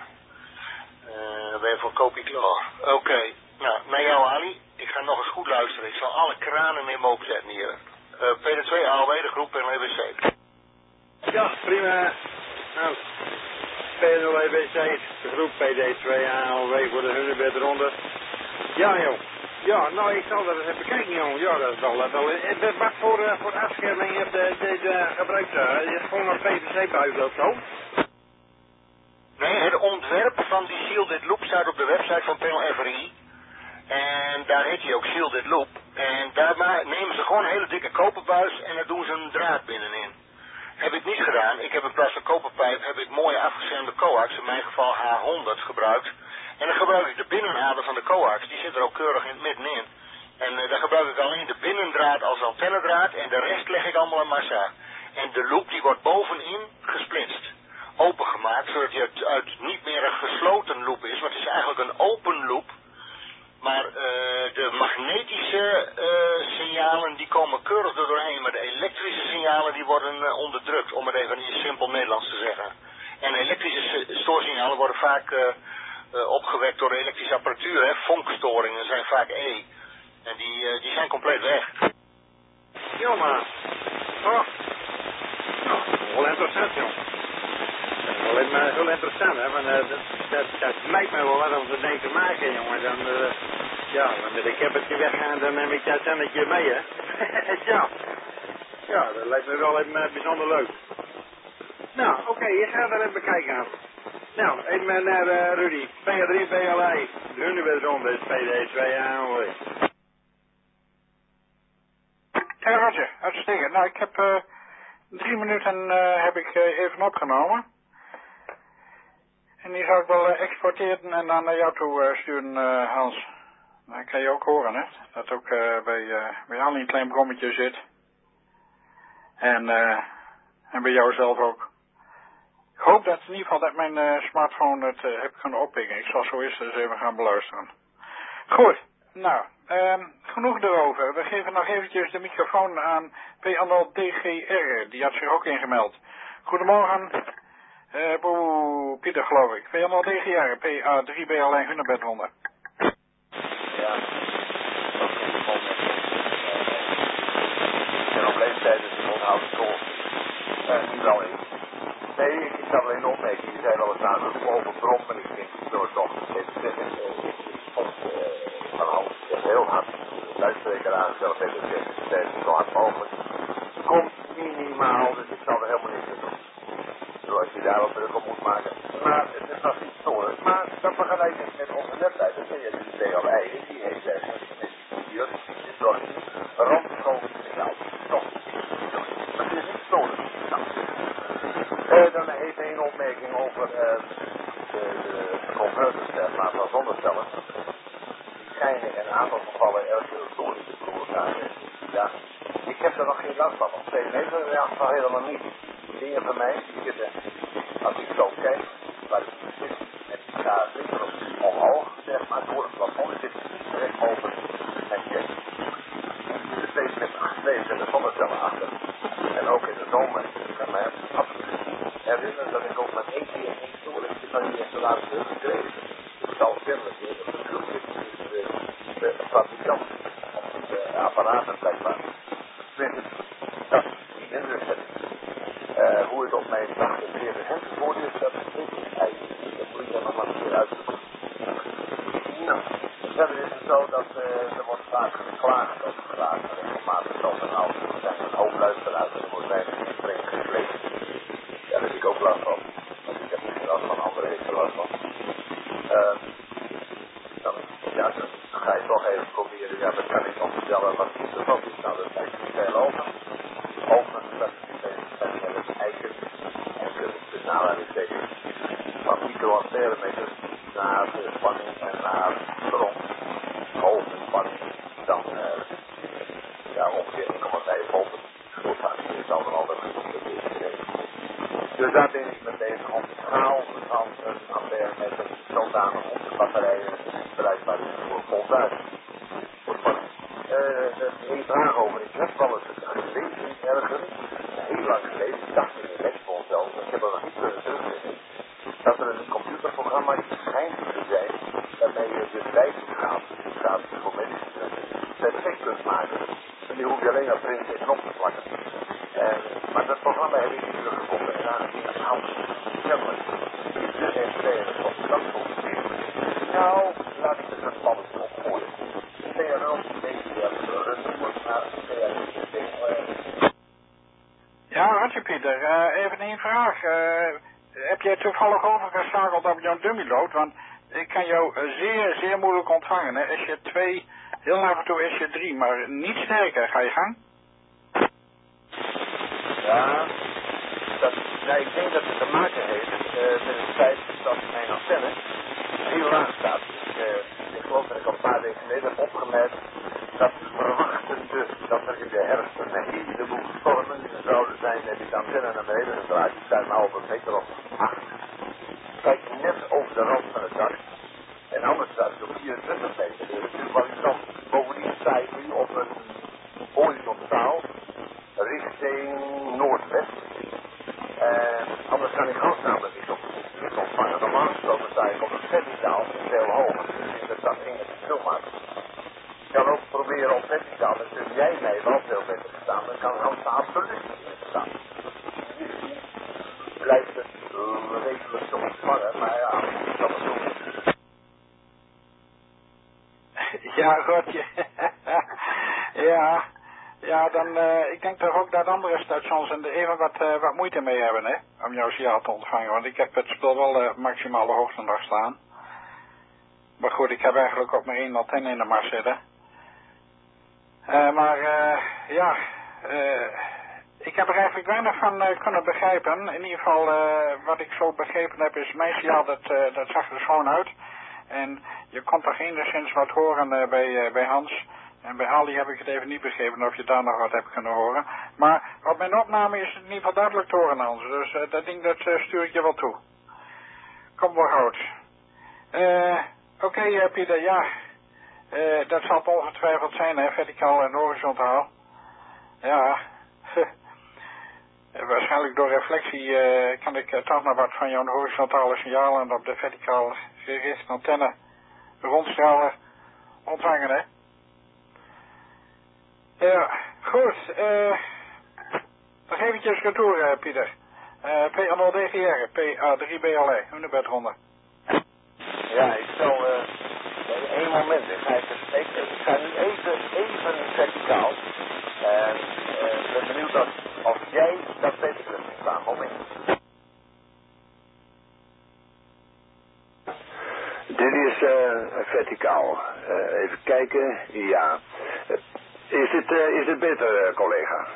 Dan ben je voor kopie klaar. Oké, nou, naar jou Ali. Ik ga nog eens goed luisteren. Ik zal alle kranen in me opzetten hier. PD2 AOW, de groep en EBC. Ja, prima. Nou, P0EBC, de groep PD2 AOW voor de Hunebedronde. Ja, joh. Ja, nou, ik zal dat eens even kijken, joh. Ja, dat is wel... Wat voor afscherming heeft deze gebruikt? Je is gewoon een PVC-buis of zo? Nee, het ontwerp van die shielded loop staat op de website van PLFRI. En daar heet hij ook shielded loop. En daar nemen ze gewoon een hele dikke koperbuis en daar doen ze een draad binnenin. Heb ik niet gedaan. Ik heb in plaats van koperpijp heb ik mooie afgeschermde coax, in mijn geval H100 gebruikt. En dan gebruik ik de binnenader van de coax, die zit er ook keurig middenin. En dan gebruik ik alleen de binnendraad als antennedraad en de rest leg ik allemaal in massa. En de loop die wordt bovenin gesplitst. Opengemaakt, zodat je uit niet meer een gesloten loop is, want het is eigenlijk een open loop. Maar de magnetische signalen die komen keurig er doorheen, maar de elektrische signalen die worden onderdrukt, om het even in simpel Nederlands te zeggen. En elektrische stoorsignalen worden vaak opgewekt door elektrische apparatuur, hè. Vonkstoringen zijn vaak E. En die zijn compleet weg. Ja, maar... Oh. Nou, wel interessant, joh. Wel heel interessant, hè, want dat lijkt mij wel wat om het mee te maken, jongen. Dan met een keppertje weggaan, dan neem ik dat zennetje mee, hè. Ja, dat lijkt me wel even bijzonder leuk. Nou, oké, ik ga er even bekijken. Nou, even naar Rudy. PA3, PLA. De Hunebedronde is PD2 AOW. Ja, Roger, uitstekend. Nou, ik heb 3 minuten heb ik even opgenomen. En die zou ik wel exporteren en dan naar jou toe sturen, Hans. Dan kan je ook horen, hè. Dat ook bij Ali een klein brommetje zit. En bij jou zelf ook. Ik hoop dat in ieder geval dat mijn smartphone het heb kunnen oppikken. Ik zal zo eerst eens even gaan beluisteren. Goed, nou, genoeg erover. We geven nog eventjes de microfoon aan P&L DGR. Die had zich ook ingemeld. Goedemorgen. Pieter geloof ik. 209 jaar, PA3 bij Alain Hunebed onder. Ja. Ik ben op leeftijd, dus ik onthoud het vol. Niet wel eens. Nee, ik kan alleen opmerken. Die zijn wel eens aangeroepen over brom, en ik denk, door toch. Van alles heel hard. Luister aangesteld heeft het zo hard mogelijk. Komt minimaal, dus ik zal er helemaal niks mee doen. Zoals je daar wat druk op moet maken. Maar het was niet storend. Maar dat vergelijkt met onze website. Dat zie je dus DLI. Die heeft hier is door een randschool signaal. Toch. Maar die is niet storend. Dan heeft hij een opmerking over de converters van zonnecellen. Die schijnen in een aantal gevallen erg veel storend te veroorzaken. Ja, ik heb er nog geen last van. Nog steeds. Nee, dat is in elk geval helemaal niet. Dingen van mij, die zitten, als ik zo kijk, waar ik zit, en daar zit er omhoog, zeg maar, door het plafond zit recht boven en check. De 22 zonnecellen achter. En ook in de zomer, ik kan mij absoluut herinneren dat ik ook met één keer een stoeltje van die installatie heb gekregen. Ik zal kennelijk weer op de groep de fabrikant of de apparaten blijkbaar. Dat is die indruk. Hoe het op mijn dag in de hand geworden is, dat weet ik eigenlijk niet. Dat moet ik dan nog maar een keer uitzoeken. Nou, verder is het zo dat er wordt vaak geklaagd over gedragen. Regelmatig zo van nou, er zijn een hoop luisteraars en er wordt weinig streng gepleegd. Ja, daar heb ik ook last van. Want ik heb niet last van, anderen heeft er last van. Dan ga je toch even proberen, ja, dan kan ik nog vertellen wat interessant is. Nou, dat is eigenlijk veel over. Overigens, dat is het eiken de aanhalingstekens van microampèremeters naar spanning en naar bron. Hoge spanning, dan ja, ongeveer 1,5 volt. Goed, dat is dan altijd dus daar ben ik mee bezig om de schaal van een ampèremeter zodanig op de batterijen bereikbaar is voor voltuiging. Voor spanning. Een vraag over, ik heb wel eens gelezen ergens, heel lang geleden, ik dacht in de Lexbond zelf, ik heb er nog niet kunnen terugvinden, dat er een computerprogramma schijnt te zijn, waarmee je de wijziggraad voor medische perfect kunt maken. En die hoef je alleen maar printen en knop te plakken. Maar dat programma heb ik niet teruggevonden en aangezien dat oud kennelijk niet de expert van de kant komt. Nou, laat ik het een spannend opgooien. TNL Ja, hartje Pieter. Even een vraag. Heb jij toevallig overgeschakeld op jouw dummyload? Want ik kan jou zeer, zeer moeilijk ontvangen. Hè? SJ2, heel af en toe SJ3, maar niet sterker. Ga je gang? Ja, ik denk dat het te maken heeft met het feit dat mijn antenne heel laag staat. Ik geloof dat ik al een paar weken geleden heb opgemerkt dat verwachtende dat er in de herfst een heleboel stormen zouden zijn en die antenne naar beneden gedraaid. Die staat nou op een meter of 8. Kijk net over de rand van het dak. En anders staat het op 24 meter. Dus dan bovendien sta je nu op een horizontaal richting noordwest. Anders kan ik Hans namelijk niet ontvangen. Normaal gesproken sta ik op een verticaal veel hoger. Dus dat staat in het filmaat. Ik kan ook proberen op verticaal. Dan kun jij mij wel veel beter staan. Dan kan Hans absoluut niet staan. Misschien blijft het redelijk te ontvangen. Maar ja, dat is ook niet. Ja, goed. Ja. Ja, dan, ik denk toch ook dat andere stations er even wat moeite mee hebben, hè, om jouw signaal te ontvangen. Want ik heb het spul wel maximale hoogte nog staan. Maar goed, ik heb eigenlijk ook maar 1 antenne in de mars zitten. Ik heb er eigenlijk weinig van kunnen begrijpen. In ieder geval, wat ik zo begrepen heb, is mijn signaal, dat zag er schoon uit. En je kon toch enigszins wat horen bij Hans. En bij Ali heb ik het even niet begrepen of je daar nog wat hebt kunnen horen. Maar op mijn opname is het in ieder geval duidelijk te horen, Hans. Dus dat ding dat stuur ik je wel toe. Kom wel goed. Oké, Pieter, ja. Dat zal het ongetwijfeld zijn, hè, verticaal en horizontaal. Ja. Waarschijnlijk door reflectie kan ik toch nog wat van jouw horizontale signalen op de verticaal gerichte antenne rondstralen ontvangen, hè? Ja, goed. Nog eventjes retour, Pieter. PA0DGR, PA3BLE, Hunebedronde. Ja, ik zal... één moment, ik ga nu even verticaal. En ik ben benieuwd of jij dat beter kunt verstaan. Moment. Dit is verticaal. Even kijken. Ja. Is het beter, collega?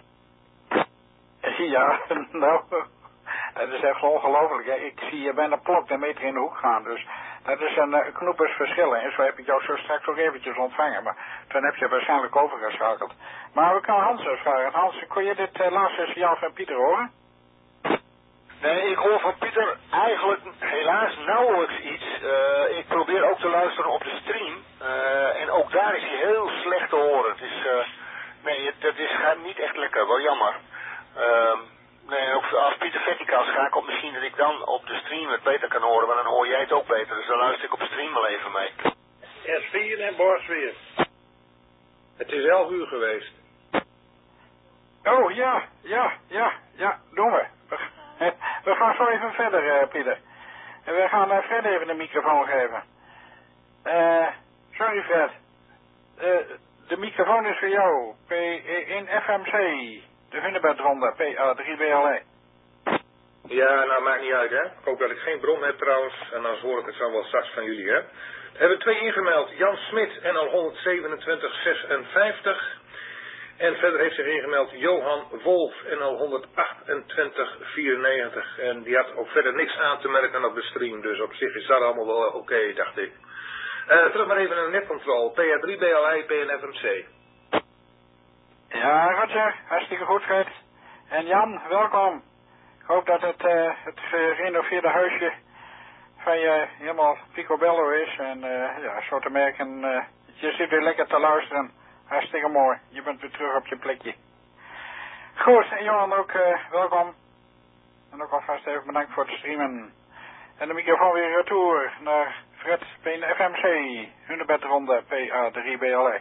Ja, nou, dat is echt ongelooflijk. Hè? Ik zie je bijna plok de meter in de hoek gaan, dus dat is een knoepersverschil. En zo heb ik jou zo straks ook eventjes ontvangen, maar toen heb je waarschijnlijk overgeschakeld. Maar we kunnen Hans eens vragen. Hans, kon je dit laatste signaal van Pieter horen? Nee, ik hoor van Pieter eigenlijk helaas nauwelijks iets. Ik probeer ook te luisteren op de stream. En ook daar is hij heel slecht te horen. Het is, gaat niet echt lekker, wel jammer. Nee, als Pieter verticaal schakelt, misschien dat ik dan op de stream het beter kan horen, maar dan hoor jij het ook beter. Dus dan luister ik op de stream wel even mee. S4 en Borsweer. Het is 11 uur geweest. Oh, ja, doen we. We gaan zo even verder, Pieter. En we gaan Fred even de microfoon geven. Sorry Fred. De microfoon is voor jou. In FMC. De Hunebedronde, PA3BLE. Ja, nou maakt niet uit, hè. Ik hoop dat ik geen bron heb trouwens. En dan hoor ik het zo wel straks van jullie, hè. Er hebben 2 ingemeld. Jan Smit, NL 12756. En verder heeft zich ingemeld Johan Wolf, NL 12894. En die had ook verder niks aan te merken op de stream. Dus op zich is dat allemaal wel oké, dacht ik. Terug maar even naar de netcontrole. PA3BLE, PNFMC. Ja, Roger. Hartstikke goed, Fred. En Jan, welkom. Ik hoop dat het gerenoveerde huisje van je helemaal picobello is. En ja, zo te merken, je zit weer lekker te luisteren. Hartstikke mooi. Je bent weer terug op je plekje. Goed, en Johan ook welkom. En ook alvast even bedankt voor het streamen. En de microfoon weer retour naar Fred PNFMC. Hunebedronde PA3BLE.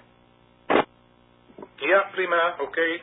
Ja, prima, oké.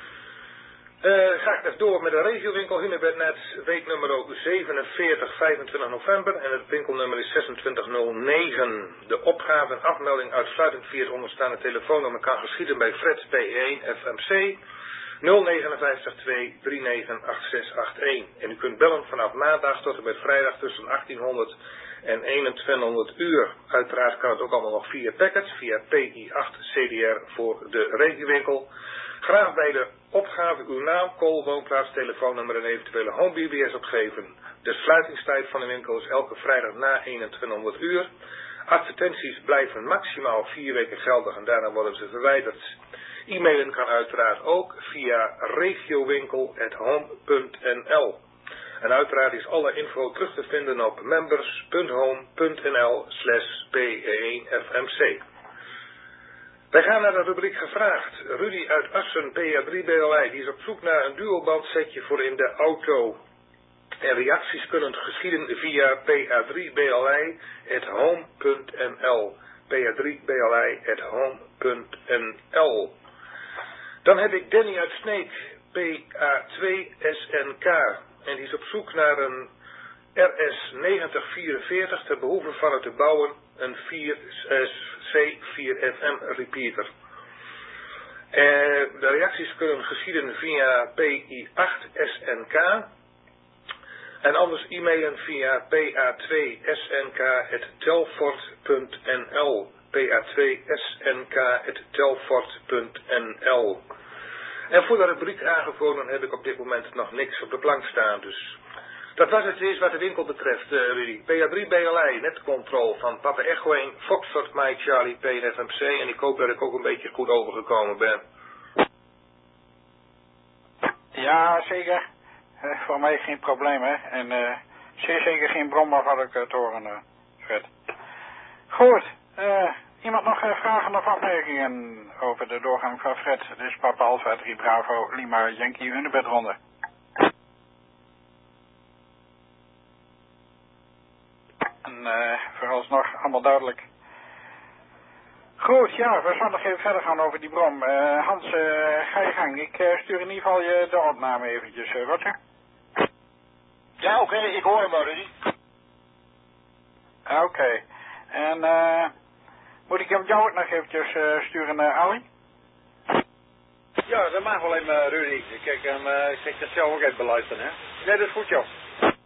Ga ik dus door met de regiowinkel Hunebednet, weeknummer 47, 25 november en het winkelnummer is 2609. De opgave en afmelding uitsluitend via het onderstaande telefoonnummer kan geschieden bij Fred P1 FMC 059 2 398681. En u kunt bellen vanaf maandag tot en met vrijdag tussen 1800 en 2100 uur. Uiteraard kan het ook allemaal nog via packet, via PI8 CDR voor de regiowinkel. Graag bij de opgave uw naam, call, woonplaats, telefoonnummer en eventuele home BBS opgeven. De sluitingstijd van de winkel is elke vrijdag na 2100 uur. Advertenties blijven maximaal 4 weken geldig en daarna worden ze verwijderd. E-mailen kan uiteraard ook via regiowinkel@home.nl. En uiteraard is alle info terug te vinden op members.home.nl/PE1FMC. Wij gaan naar de rubriek gevraagd. Rudy uit Assen, PA3BLE, die is op zoek naar een dualbandsetje voor in de auto. En reacties kunnen geschieden via PA3BLE@home.nl. PA3BLE@home.nl. Dan heb ik Danny uit Sneek, PA2SNK. En die is op zoek naar een RS9044 ter behoeve van het te bouwen een C4FM repeater. De reacties kunnen geschieden via PI8SNK en anders e-mailen via pa2snk@telfort.nl. pa2snk@telfort.nl. En voor de rubriek aangekomen heb ik op dit moment nog niks op de plank staan, dus dat was het eerst wat de winkel betreft, Rudy. PA3BLE, netcontrol van Papa Echo 1, Foxtrot, Mike, Charlie, PNFMC. En ik hoop dat ik ook een beetje goed overgekomen ben. Ja, zeker. Voor mij geen probleem, hè. En zeer zeker geen bron waarvan ik het horen, Fred. Goed. Iemand nog vragen of opmerkingen over de doorgang van Fred? Dit is Papa Alpha 3 Bravo Lima Yankee Hunebedronde. En vooralsnog allemaal duidelijk. Goed, ja, we zullen nog even verder gaan over die brom. Hans, ga je gang. Ik stuur in ieder geval je de opname eventjes, Roger. Ja, oké, ik hoor hem maar, Rudy. Oké. En moet ik hem jou ook nog eventjes sturen, Ali? Ja, dat mag wel even, Rudy. Kijk, ik zeg dat zelf ook even beluisteren, hè? Nee, dat is goed, joh.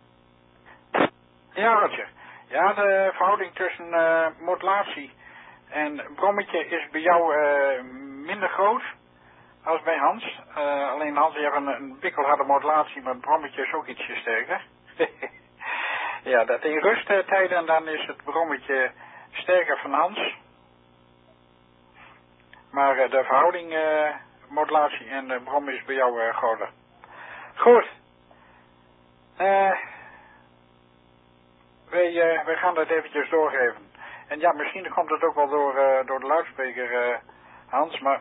Ja, Roger. Ja, de verhouding tussen modulatie en brommetje is bij jou minder groot als bij Hans. Alleen Hans heeft een bikkelharde modulatie, maar het brommetje is ook ietsje sterker. Ja, dat in rusttijden dan is het brommetje sterker van Hans. Maar de verhouding modulatie en brom is bij jou groter. Goed. Wij gaan dat eventjes doorgeven. En ja, misschien komt het ook wel door de luidspreker, Hans, maar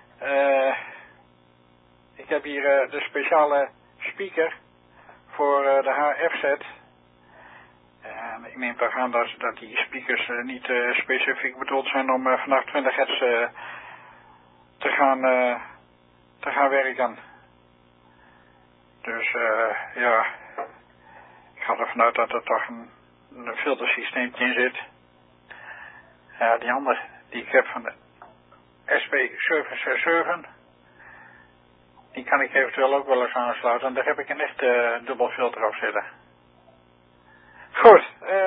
ik heb hier de speciale speaker voor de HF-set. En ik neem toch aan dat die speakers niet specifiek bedoeld zijn om vanaf 20 hertz te gaan werken. Dus ja, ik ga ervan uit dat er toch een filtersysteempje in zit. Ja, die andere die ik heb van de SP767, die kan ik eventueel ook wel eens aansluiten. En daar heb ik een echt dubbel filter op zitten. Goed,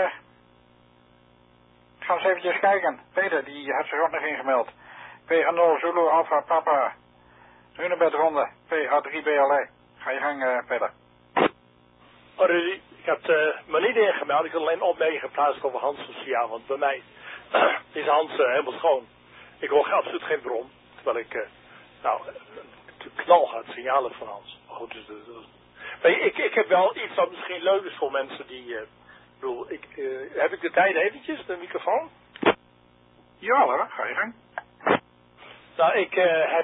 gaan we eens eventjes kijken. Peter, die had zich ook nog ingemeld. PA0 Zulu Alpha Papa. Hunebed ronde. PA3 BLE. Ga je gang, Peter. Oh, Rudy, ik had me niet ingemeld. Ik had alleen opmerkingen geplaatst over Hans' signaal. Want bij mij is Hans helemaal schoon. Ik hoor absoluut geen bron. Terwijl ik, knalhard signaal heb van Hans. Maar goed, dus, maar ik heb wel iets wat misschien leuk is voor mensen die... heb ik de tijd eventjes, de microfoon? Ja hoor, ga je gang. Nou, ik heb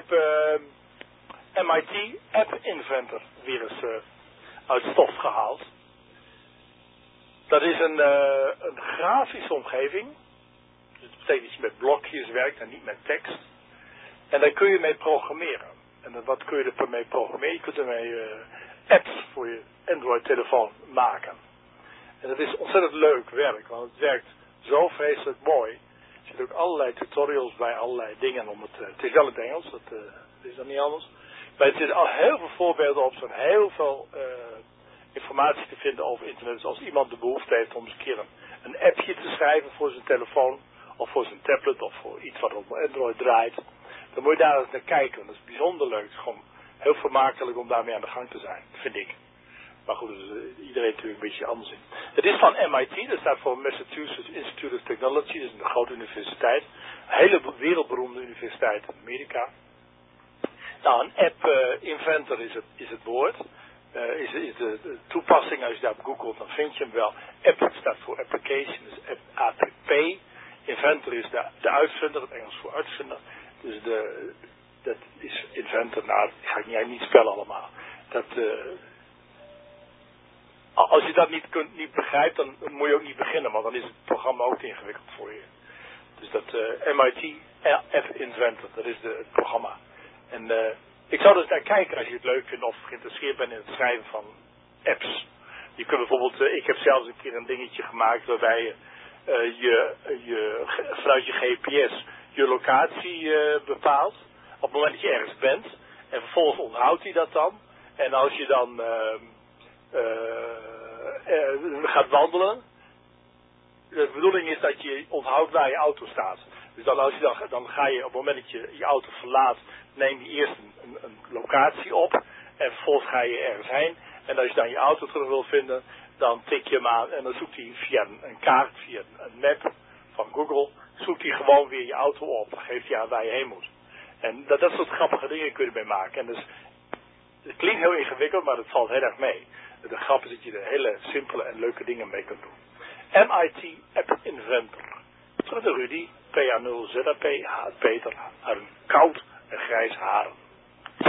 MIT App Inventor virus uit stof gehaald. Dat is een grafische omgeving. Dus dat betekent dat je met blokjes werkt en niet met tekst. En daar kun je mee programmeren. En wat kun je ermee programmeren? Je kunt ermee apps voor je Android-telefoon maken. En dat is ontzettend leuk werk, want het werkt zo vreselijk mooi. Er zitten ook allerlei tutorials bij, allerlei dingen om het is wel in het Engels, dat is dan niet anders. Maar er zitten al heel veel voorbeelden op, er zijn heel veel informatie te vinden over internet. Dus als iemand de behoefte heeft om eens een keer een appje te schrijven voor zijn telefoon, of voor zijn tablet, of voor iets wat op Android draait, dan moet je daar eens naar kijken. Dat is bijzonder leuk. Het is gewoon heel vermakelijk om daarmee aan de gang te zijn, vind ik. Maar goed, iedereen natuurlijk een beetje anders in. Het is van MIT, dat staat voor Massachusetts Institute of Technology. Dat is een grote universiteit. Een hele wereldberoemde universiteit in Amerika. Nou, een app inventor is het woord. Is de toepassing, als je daar op googelt, dan vind je hem wel. App staat voor application, dus app. Inventor is de uitvinder, het Engels voor uitvinder. Dus dat is inventor, nou, dat ga ik niet spellen allemaal. Als je dat niet begrijpt, dan moet je ook niet beginnen, want dan is het programma ook ingewikkeld voor je. Dus dat MIT App Inventor, dat is het programma. En ik zou dus naar kijken als je het leuk vindt of geïnteresseerd bent in het schrijven van apps. Je kunt bijvoorbeeld, ik heb zelfs een keer een dingetje gemaakt waarbij je vanuit je GPS je locatie bepaalt. Op het moment dat je ergens bent. En vervolgens onthoudt hij dat dan. En als je dan gaat wandelen. De bedoeling is dat je onthoudt waar je auto staat. Dus dan ga je op het moment dat je je auto verlaat, neem je eerst een locatie op. En vervolgens ga je ergens heen. En als je dan je auto terug wil vinden, dan tik je hem aan. En dan zoekt hij via een kaart, via een map van Google, zoekt hij gewoon weer je auto op. Dan geeft hij aan waar je heen moet. En dat soort grappige dingen kun je ermee maken. En dus, het klinkt heel ingewikkeld, maar dat valt heel erg mee. De grap is dat je er hele simpele en leuke dingen mee kunt doen. MIT App Inventor. Terug de Rudy, PA0ZAP, Peter, uit een koud en grijs haren.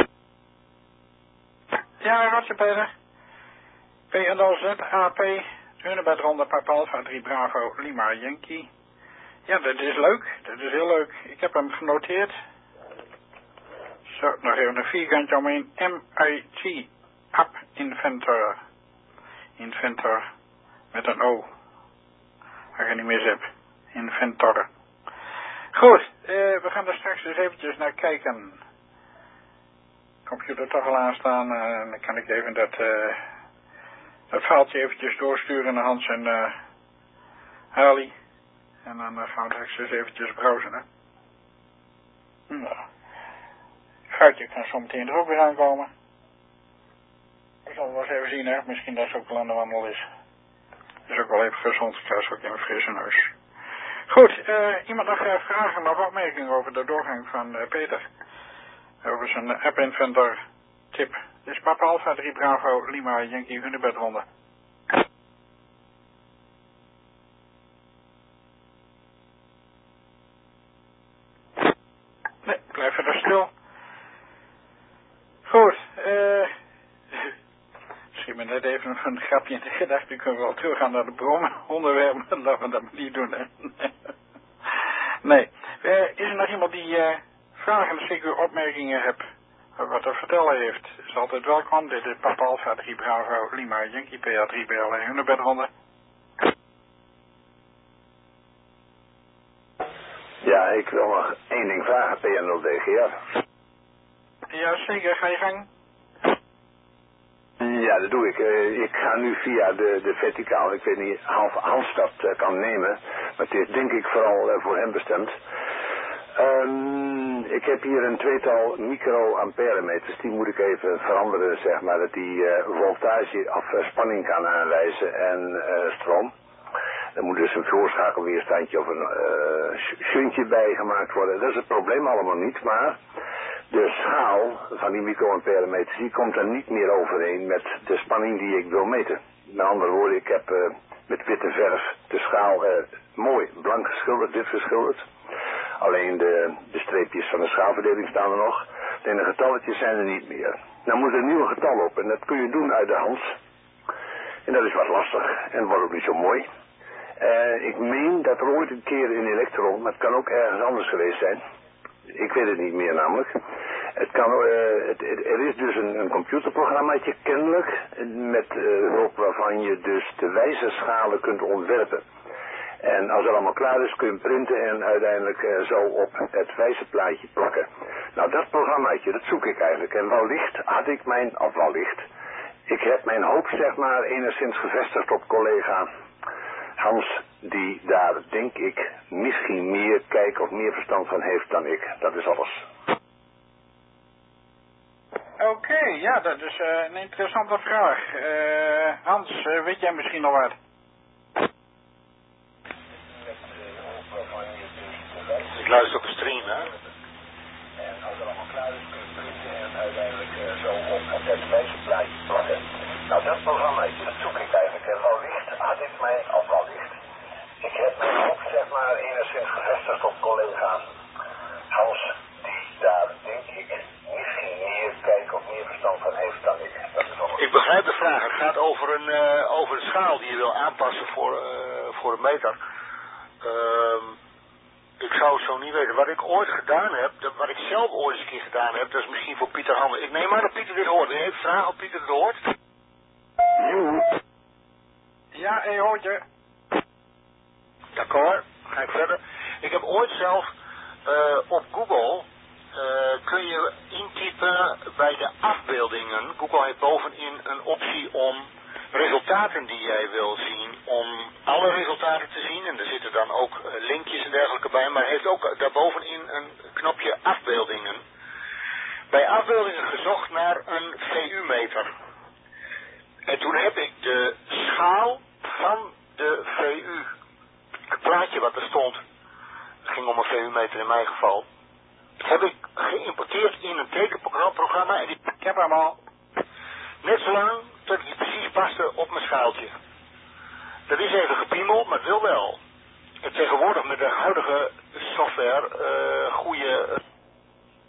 Ja, Roger Peter. PA0ZAP, Hunebed ronde Papa Alpha 3 Bravo Lima Yankee. Ja, dat is leuk. Dat is heel leuk. Ik heb hem genoteerd. Zo, nog even een vierkantje omheen. MIT App Inventor. Inventor met een O. Als je niet mis hebt. Inventor. Goed, we gaan er straks eens eventjes naar kijken. Computer toch al aanstaan. En dan kan ik even dat faaltje eventjes doorsturen naar Hans en Harley. En dan gaan we straks eens eventjes browsen, hè. Nou. Guitje kan zo meteen er ook weer aankomen. Ik zal wel eens even zien, hè. Misschien dat ze ook wel aan de wandel is. Dat is ook wel even gezond. Ik krijg ze ook in een frisse neus. Goed, iemand nog vragen of opmerkingen over de doorgang van Peter. Over zijn App Inventor tip. Dit is Papa Alpha 3 Bravo Lima Yankee Hunebed ronde. Nee, blijf verder stil. Goed, misschien me net even een grapje in de gedachte. Kunnen we wel teruggaan naar de bromonderwerpen. Laten we dat maar niet doen, hè. Nee. Is er nog iemand die vragen, zeker opmerkingen hebt, wat te vertellen heeft? Is altijd welkom. Dit is Papa Alpha 3 Bravo Lima Yankee PA 3 BL Hunebed ronde. Ja, ik wil nog één ding vragen, PN0DGR. Ja, zeker. Ga je gang. Ja, dat doe ik. Ik ga nu via de verticaal. Ik weet niet of Hans dat kan nemen. Maar het is denk ik vooral voor hem bestemd. Ik heb hier een tweetal microamperemeters. Die moet ik even veranderen, zeg maar. Dat die voltage of spanning kan aanwijzen en stroom. Er moet dus een voorschakelweerstandje of een shuntje bij gemaakt worden. Dat is het probleem allemaal niet, maar de schaal van die microamperemeters die komt er niet meer overeen met de spanning die ik wil meten. Met andere woorden, ik heb met witte verf de schaal mooi blank geschilderd, wit geschilderd. Alleen de streepjes van de schaalverdeling staan er nog. En de getalletjes zijn er niet meer. Nou moet er een nieuw getal op en dat kun je doen uit de hand. En dat is wat lastig en wordt ook niet zo mooi. Ik meen dat er ooit een keer een elektron, maar het kan ook ergens anders geweest zijn. Ik weet het niet meer namelijk. Er is dus een computerprogrammaatje kennelijk, met hulp waarvan je dus de wijzerschalen kunt ontwerpen. En als het allemaal klaar is kun je hem printen en uiteindelijk zo op het wijzerplaatje plakken. Nou dat programmaatje, dat zoek ik eigenlijk. En wellicht had ik ik heb mijn hoop zeg maar enigszins gevestigd op collega Hans, die daar denk ik misschien meer kijk of meer verstand van heeft dan ik. Dat is alles. Oké, ja, dat is een interessante vraag. Hans, weet jij misschien nog wat? Ik luister op een stream, hè. En als het allemaal klaar is, kun je printen en uiteindelijk zo op het wijzerplaatje plakken. Nou, dat programmaatje, dat zoek ik eigenlijk. En wellicht had ik mij, of wellicht, ik heb mijn hoop zeg maar enigszins gevestigd op collega Hans, die daar denk ik misschien meer kijk of meer verstand van heeft dan ik. Dat is allemaal. Ik begrijp de vraag. Het gaat over de schaal die je wil aanpassen voor een meter. Ik zou het zo niet weten. Wat ik ooit gedaan heb, wat ik zelf ooit eens een keer gedaan heb, dat is misschien voor Pieter handig. Ik neem aan dat Pieter dit hoort. Heeft een vraag of Pieter het hoort? Ja, hij hoort je. D'accord, ga ik verder. Ik heb ooit zelf op Google kun je intypen bij de afbeeldingen. Google heeft bovenin een optie om resultaten die jij wil zien, om alle resultaten te zien. En er zitten dan ook linkjes en dergelijke bij, maar heeft ook daarbovenin een knopje afbeeldingen. Bij afbeeldingen gezocht naar een VU-meter. En toen heb ik de schaal van de VU, het plaatje wat er stond, het ging om een VU-meter in mijn geval, heb ik geïmporteerd in een tekenprogramma en ik heb hem al net zo lang tot hij precies paste op mijn schaaltje. Dat is even gepiemeld, maar het wil wel. En tegenwoordig met de huidige software, goede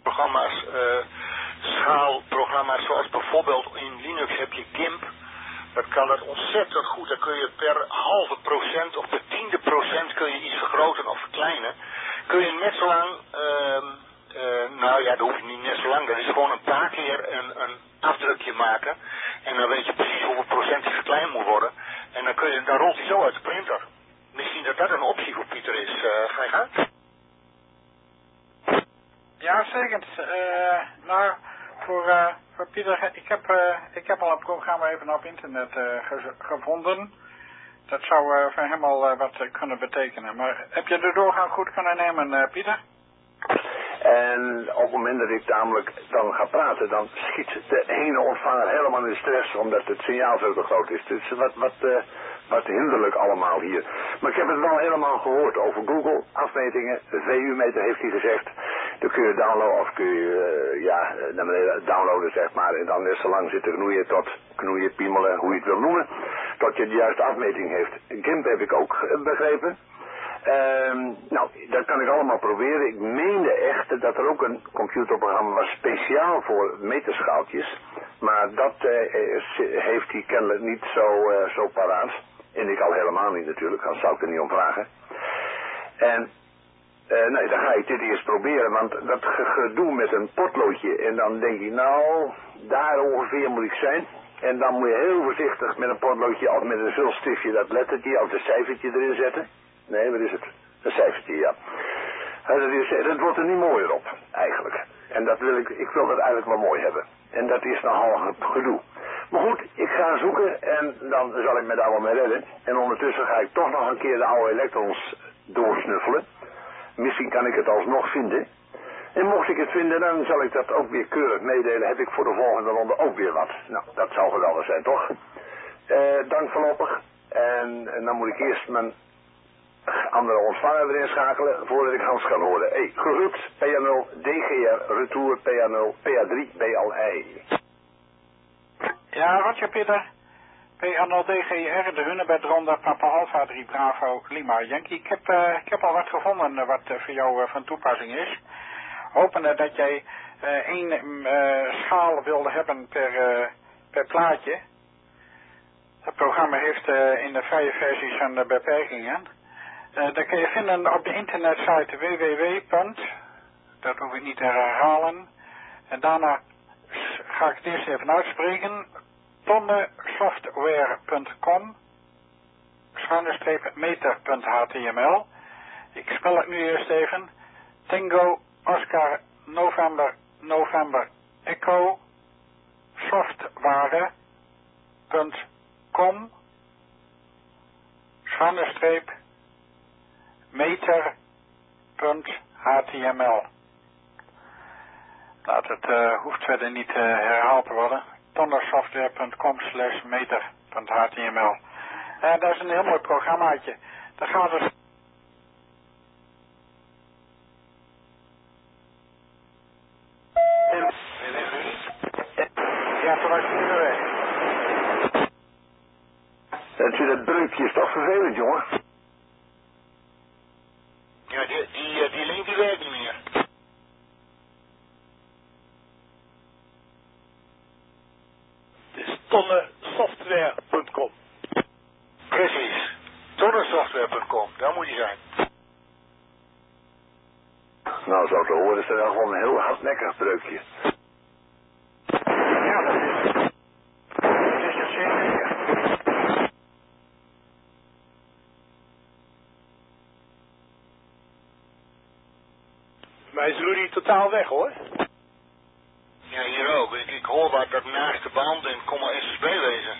programma's, schaalprogramma's zoals bijvoorbeeld in Linux heb je GIMP, Dat kan het ontzettend goed. Dan kun je per halve procent of per 10e procent kun je iets vergroten of verkleinen. Kun je net zo lang, nou ja, dat hoef je niet net zo lang. Dat is gewoon een paar keer een afdrukje maken. En dan weet je precies hoeveel procent die verkleind moet worden. En dan rolt hij zo uit de printer. Misschien dat dat een optie voor Pieter is. Ga je gaan? Ja, zeker. Nou, voor Pieter, ik heb al een programma even op internet gevonden. Dat zou voor hem al wat kunnen betekenen. Maar heb je de doorgang goed kunnen nemen, Pieter? En op het moment dat ik namelijk dan ga praten, dan schiet de ene ontvanger helemaal in stress, omdat het signaal zo te groot is. Dus wat hinderlijk allemaal hier. Maar ik heb het wel helemaal gehoord over Google, afmetingen, VU-meter heeft hij gezegd. Dan kun je downloaden, of kun je, naar beneden downloaden zeg maar, en dan net zo lang zitten knoeien, piemelen, hoe je het wil noemen, tot je de juiste afmeting heeft. GIMP heb ik ook begrepen. Nou, dat kan ik allemaal proberen. Ik meende echt dat er ook een computerprogramma was speciaal voor meterschaaltjes. Maar dat heeft hij kennelijk niet zo paraat. En ik al helemaal niet natuurlijk, dan zou ik er niet om vragen. En nee, dan ga ik dit eerst proberen, want dat gedoe met een potloodje. En dan denk ik, nou, daar ongeveer moet ik zijn. En dan moet je heel voorzichtig met een potloodje of met een vulstiftje dat lettertje of dat cijfertje erin zetten. Nee, wat is het? Een cijfertje, ja. Dat wordt er niet mooier op, eigenlijk. En dat ik wil dat eigenlijk wel mooi hebben. En dat is nogal gedoe. Maar goed, ik ga zoeken en dan zal ik me daar wel mee redden. En ondertussen ga ik toch nog een keer de oude elektrons doorsnuffelen. Misschien kan ik het alsnog vinden. En mocht ik het vinden, dan zal ik dat ook weer keurig meedelen. Heb ik voor de volgende ronde ook weer wat. Nou, dat zou geweldig zijn, toch? Dank voorlopig. En dan moet ik eerst mijn andere ontvanger erin schakelen voordat ik Hans kan horen. Hey, gegroet, PA0, DGR, retour, PA0, PA3, BLI. Ja, Roger Pieter. PA0 DGR, de Hunebed Ronda, Papa Alpha 3 Bravo, Lima Yankee. Ik heb al wat gevonden wat voor jou van toepassing is. Hopende dat jij één schaal wilde hebben per plaatje. Het programma heeft in de vrije versies van de beperkingen. Dat kun je vinden op de internetsite www. Dat hoef ik niet te herhalen. En daarna ga ik het eerst even uitspreken. tonnesoftware.com /meter.html. Ik spel het nu eerst even. Tango Oscar November Echo software.com meter.html. Nou, het hoeft verder niet herhaald te worden. tonnesoftware.com /meter.html. Dat is een heel mooi programmaatje. Daar gaat het. Ja, toen was je niet meer weg. Dat breukje is toch vervelend, jongen? Ja, die link die werkt niet meer. Het is tonnesoftware.com. Precies. Tonnesoftware.com, daar moet je zijn. Nou, zo te horen is er wel gewoon een heel hardnekkig breukje. Ja, dat is het zeker. Maar is Rudy totaal weg, hoor? Ja, hier ook. Ik hoor wat dat naast de band en kom maar SSB lezen.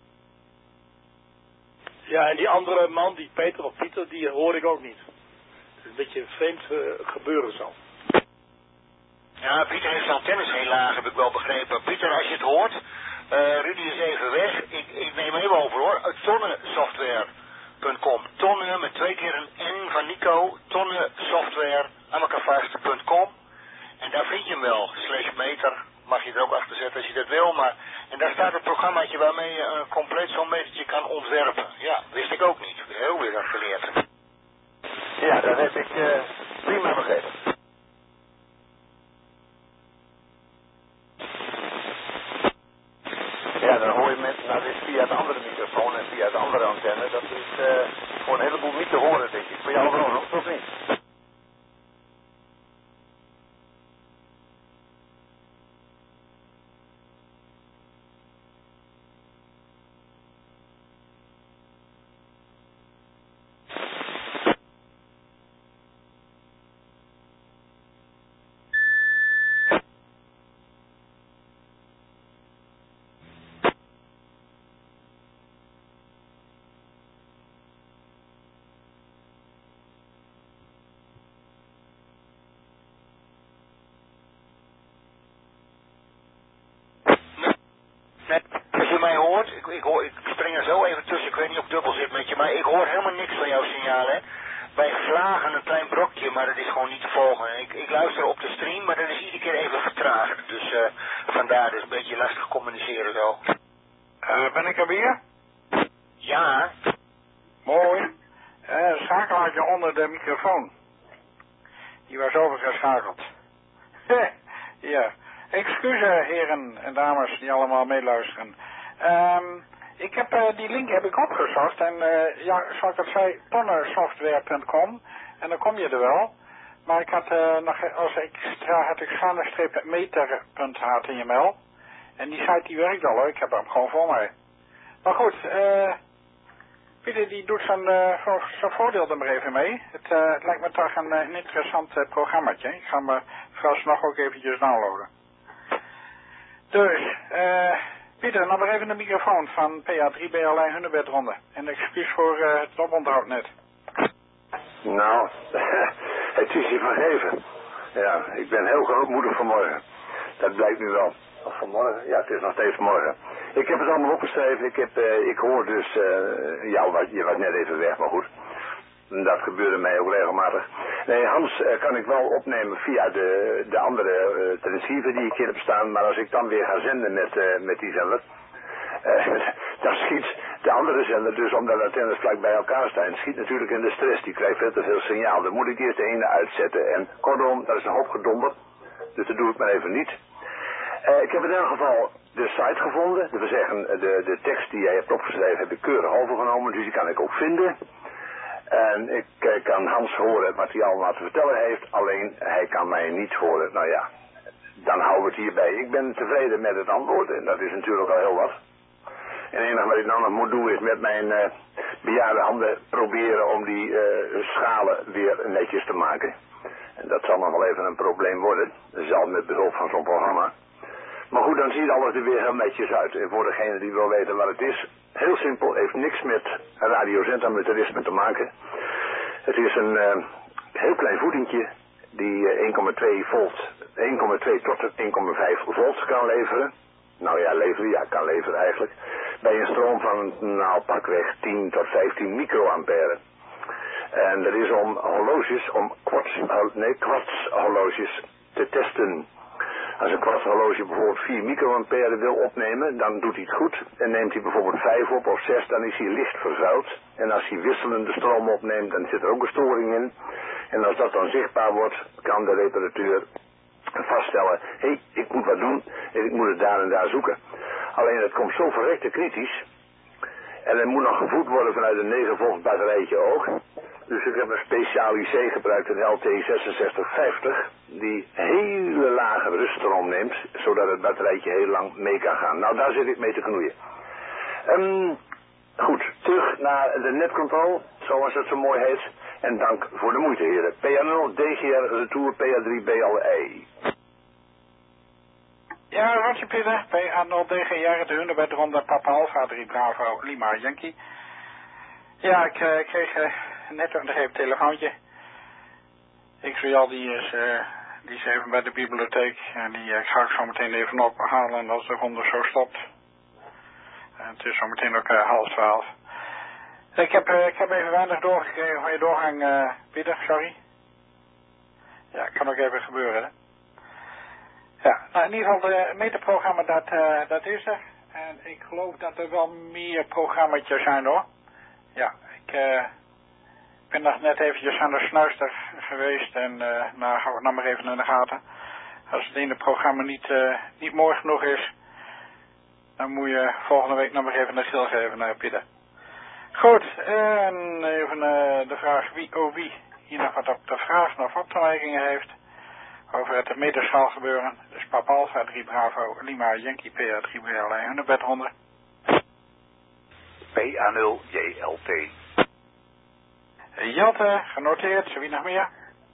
Ja, en die andere man, die Peter of Pieter, die hoor ik ook niet. Het is een beetje een vreemd gebeuren zo. Ja, Pieter heeft zijn antennes heel laag, heb ik wel begrepen. Pieter, als je het hoort, Rudy is even weg. Ik neem even over hoor. Tonnesoftware.com. Tonne met 2 keer een N van Nico. Tonnesoftware, amakavast.com. En daar vind je hem wel. /meter. Mag je er ook achter zetten als je dat wil. Maar, en daar staat het programmaatje waarmee je een compleet zo'n metertje kan ontwerpen. Ja, wist ik ook niet. Heel weer dat geleerd. Ja, dat heb ik prima begrepen. Ja, dan hoor je mensen, nou dit is via het andere Nee, als je mij hoort, ik spring er zo even tussen, ik weet niet of ik dubbel zit met je, maar ik hoor helemaal niks van jouw signalen. Wij vlagen een klein brokje, maar dat is gewoon niet te volgen. Ik luister op de stream, maar dat is iedere keer even vertraagd. Dus vandaar, dus een beetje lastig communiceren zo. Ben ik er weer? Ja. Mooi. Schakelaartje onder de microfoon. Die was overgeschakeld. Ja. Excuses heren en dames die allemaal meeluisteren. Ik heb die link heb ik opgezocht en ja, zoals ik het zei, tonnersoftware.com en dan kom je er wel. Maar ik had nog als extra had ik meter.html en die site die werkt al hoor, ik heb hem gewoon voor mij. Maar goed, Pieter die doet zijn voordeel er maar even mee. Het lijkt me toch een interessant programmaatje. Ik ga me vooralsnog ook eventjes downloaden. Dus, Pieter, nou maar even de microfoon van PA3BL Hunebedronde. En excuus voor het oponthoud net. Nou, het is je vergeven. Ja, ik ben heel grootmoedig vanmorgen. Dat blijkt nu wel. Of vanmorgen? Ja, het is nog steeds morgen. Ik heb het allemaal opgeschreven. Ik hoor dus je was net even weg, maar goed. Dat gebeurde mij ook regelmatig. Nee, Hans kan ik wel opnemen via de andere transceiver die ik hier heb staan. Maar als ik dan weer ga zenden met die zender, dan schiet de andere zender dus, omdat de antennes vlak bij elkaar staan, schiet natuurlijk in de stress. Die krijgt veel te veel signaal. Dan moet ik eerst de ene uitzetten. En kortom, dat is een hoop gedonder. Dus dat doe ik maar even niet. Ik heb in elk geval de site gevonden. Dat wil zeggen, de tekst die jij hebt opgeschreven heb ik keurig overgenomen. Dus die kan ik ook vinden. En ik kan Hans horen wat hij allemaal te vertellen heeft. Alleen hij kan mij niet horen. Nou ja, dan houden we het hierbij. Ik ben tevreden met het antwoord. En dat is natuurlijk al heel wat. En het enige wat ik dan nog moet doen is met mijn bejaarde handen proberen om die schalen weer netjes te maken. En dat zal nog wel even een probleem worden. Zal met behulp van zo'n programma. Maar goed, dan ziet alles er weer heel netjes uit. En voor degene die wil weten wat het is, heel simpel, heeft niks met radiozendamaterisme te maken. Het is een heel klein voedingje die 1,2 volt, 1,2 tot 1,5 volt kan leveren. Nou ja, kan leveren eigenlijk. Bij een stroom van, nou pakweg 10 tot 15 microampère. En dat is om horloges, om kwartshorloges te testen. Als een kwartshorloge bijvoorbeeld 4 microampère wil opnemen, dan doet hij het goed. En neemt hij bijvoorbeeld 5 op of 6, dan is hij licht vervuild. En als hij wisselende stroom opneemt, dan zit er ook een storing in. En als dat dan zichtbaar wordt, kan de reparateur vaststellen, hé, ik moet wat doen en ik moet het daar en daar zoeken. Alleen het komt zo verrekte kritisch. En het moet nog gevoed worden vanuit een 9 volt batterijtje ook. Dus ik heb een speciaal IC gebruikt, een LT6650, die hele lage ruststroom neemt, zodat het batterijtje heel lang mee kan gaan. Nou, daar zit ik mee te knoeien. Goed, terug naar de netcontrol, zoals het zo mooi heet. En dank voor de moeite, heren. PA0, DGR, Retour, PA3BLE. Ja, Roger Pieter, PA0, DGR, de Hunebedronde, Papa Alpha 3 Bravo, Lima Yankee. Ja, ik kreeg net nog even een telefoontje. XWL die is even bij de bibliotheek en die ga ik zo meteen even ophalen en als de ronde zo stopt. En het is zo meteen ook 11:30. Ik heb even weinig doorgekregen van je doorgang, Pieter, sorry. Ja, kan ook even gebeuren, hè. Ja, nou in ieder geval, het meterprogramma dat is er. En ik geloof dat er wel meer programma's zijn hoor. Ja, ik ben nog net eventjes aan de snuister geweest en nou hou ik nou maar even in de gaten. Als het ene programma niet mooi genoeg is, dan moet je volgende week nog maar even een gil geven, Pieter. Goed, en even de vraag wie hier nog wat op de vraag of opmerkingen heeft over het meterschaal gebeuren. Dus Papa Alpha 3 Bravo, Lima Yankee PA3 BL Hunebedronde. PA0 JLT. Jelte, genoteerd. Wie nog meer?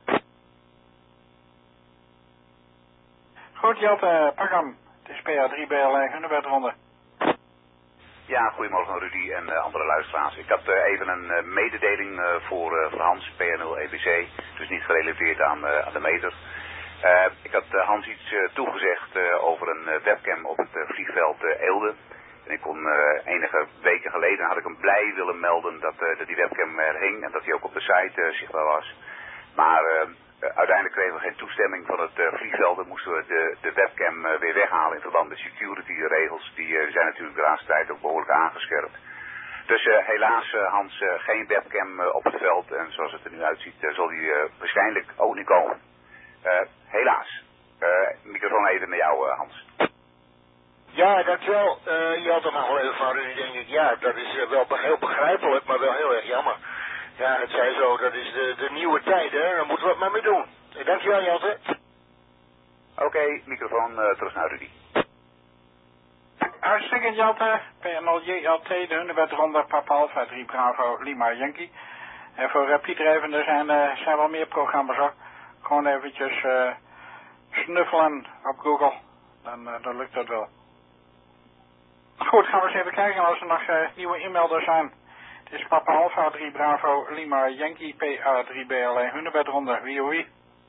Goed, Jelte, pak hem. Het is PA3 BL Hunebedronde. Ja, goedemorgen Rudy en andere luisteraars. Ik had even een mededeling voor Hans, PA0 EBC. Dus niet gerelateerd aan de meter. Ik had Hans iets toegezegd over een webcam op het vliegveld Eelde. En ik kon enige weken geleden had ik hem blij willen melden dat die webcam er hing en dat hij ook op de site zichtbaar was. Maar uiteindelijk kregen we geen toestemming van het vliegveld en moesten we de webcam weer weghalen in verband met security regels. Die zijn natuurlijk de laatste tijd ook behoorlijk aangescherpt. Dus helaas Hans, geen webcam op het veld en zoals het er nu uitziet zal die waarschijnlijk ook niet komen. Helaas. Microfoon even naar jou Hans. Ja, dankjewel. Je had er nog wel even van en denk ik, ja, dat is wel heel begrijpelijk, maar wel heel erg jammer. Ja, het zij zo, dat is de nieuwe tijd, hè. Daar moeten we het maar mee doen. Dankjewel, Jelte. Oké, microfoon terug naar Rudy. Uitstekend, Jelte. PNL-JLT, de Hunebedronde, Papa Alpha 3 Bravo, Lima Yankee. En voor Pieter even, er zijn wel meer programma's hoor. Gewoon eventjes snuffelen op Google. Dan lukt dat wel. Goed, gaan we eens even kijken als er nog nieuwe e-mailers zijn. Het is Papa Alpha 3 Bravo Lima Yankee PA 3 BLE Hunebedronde. Wie?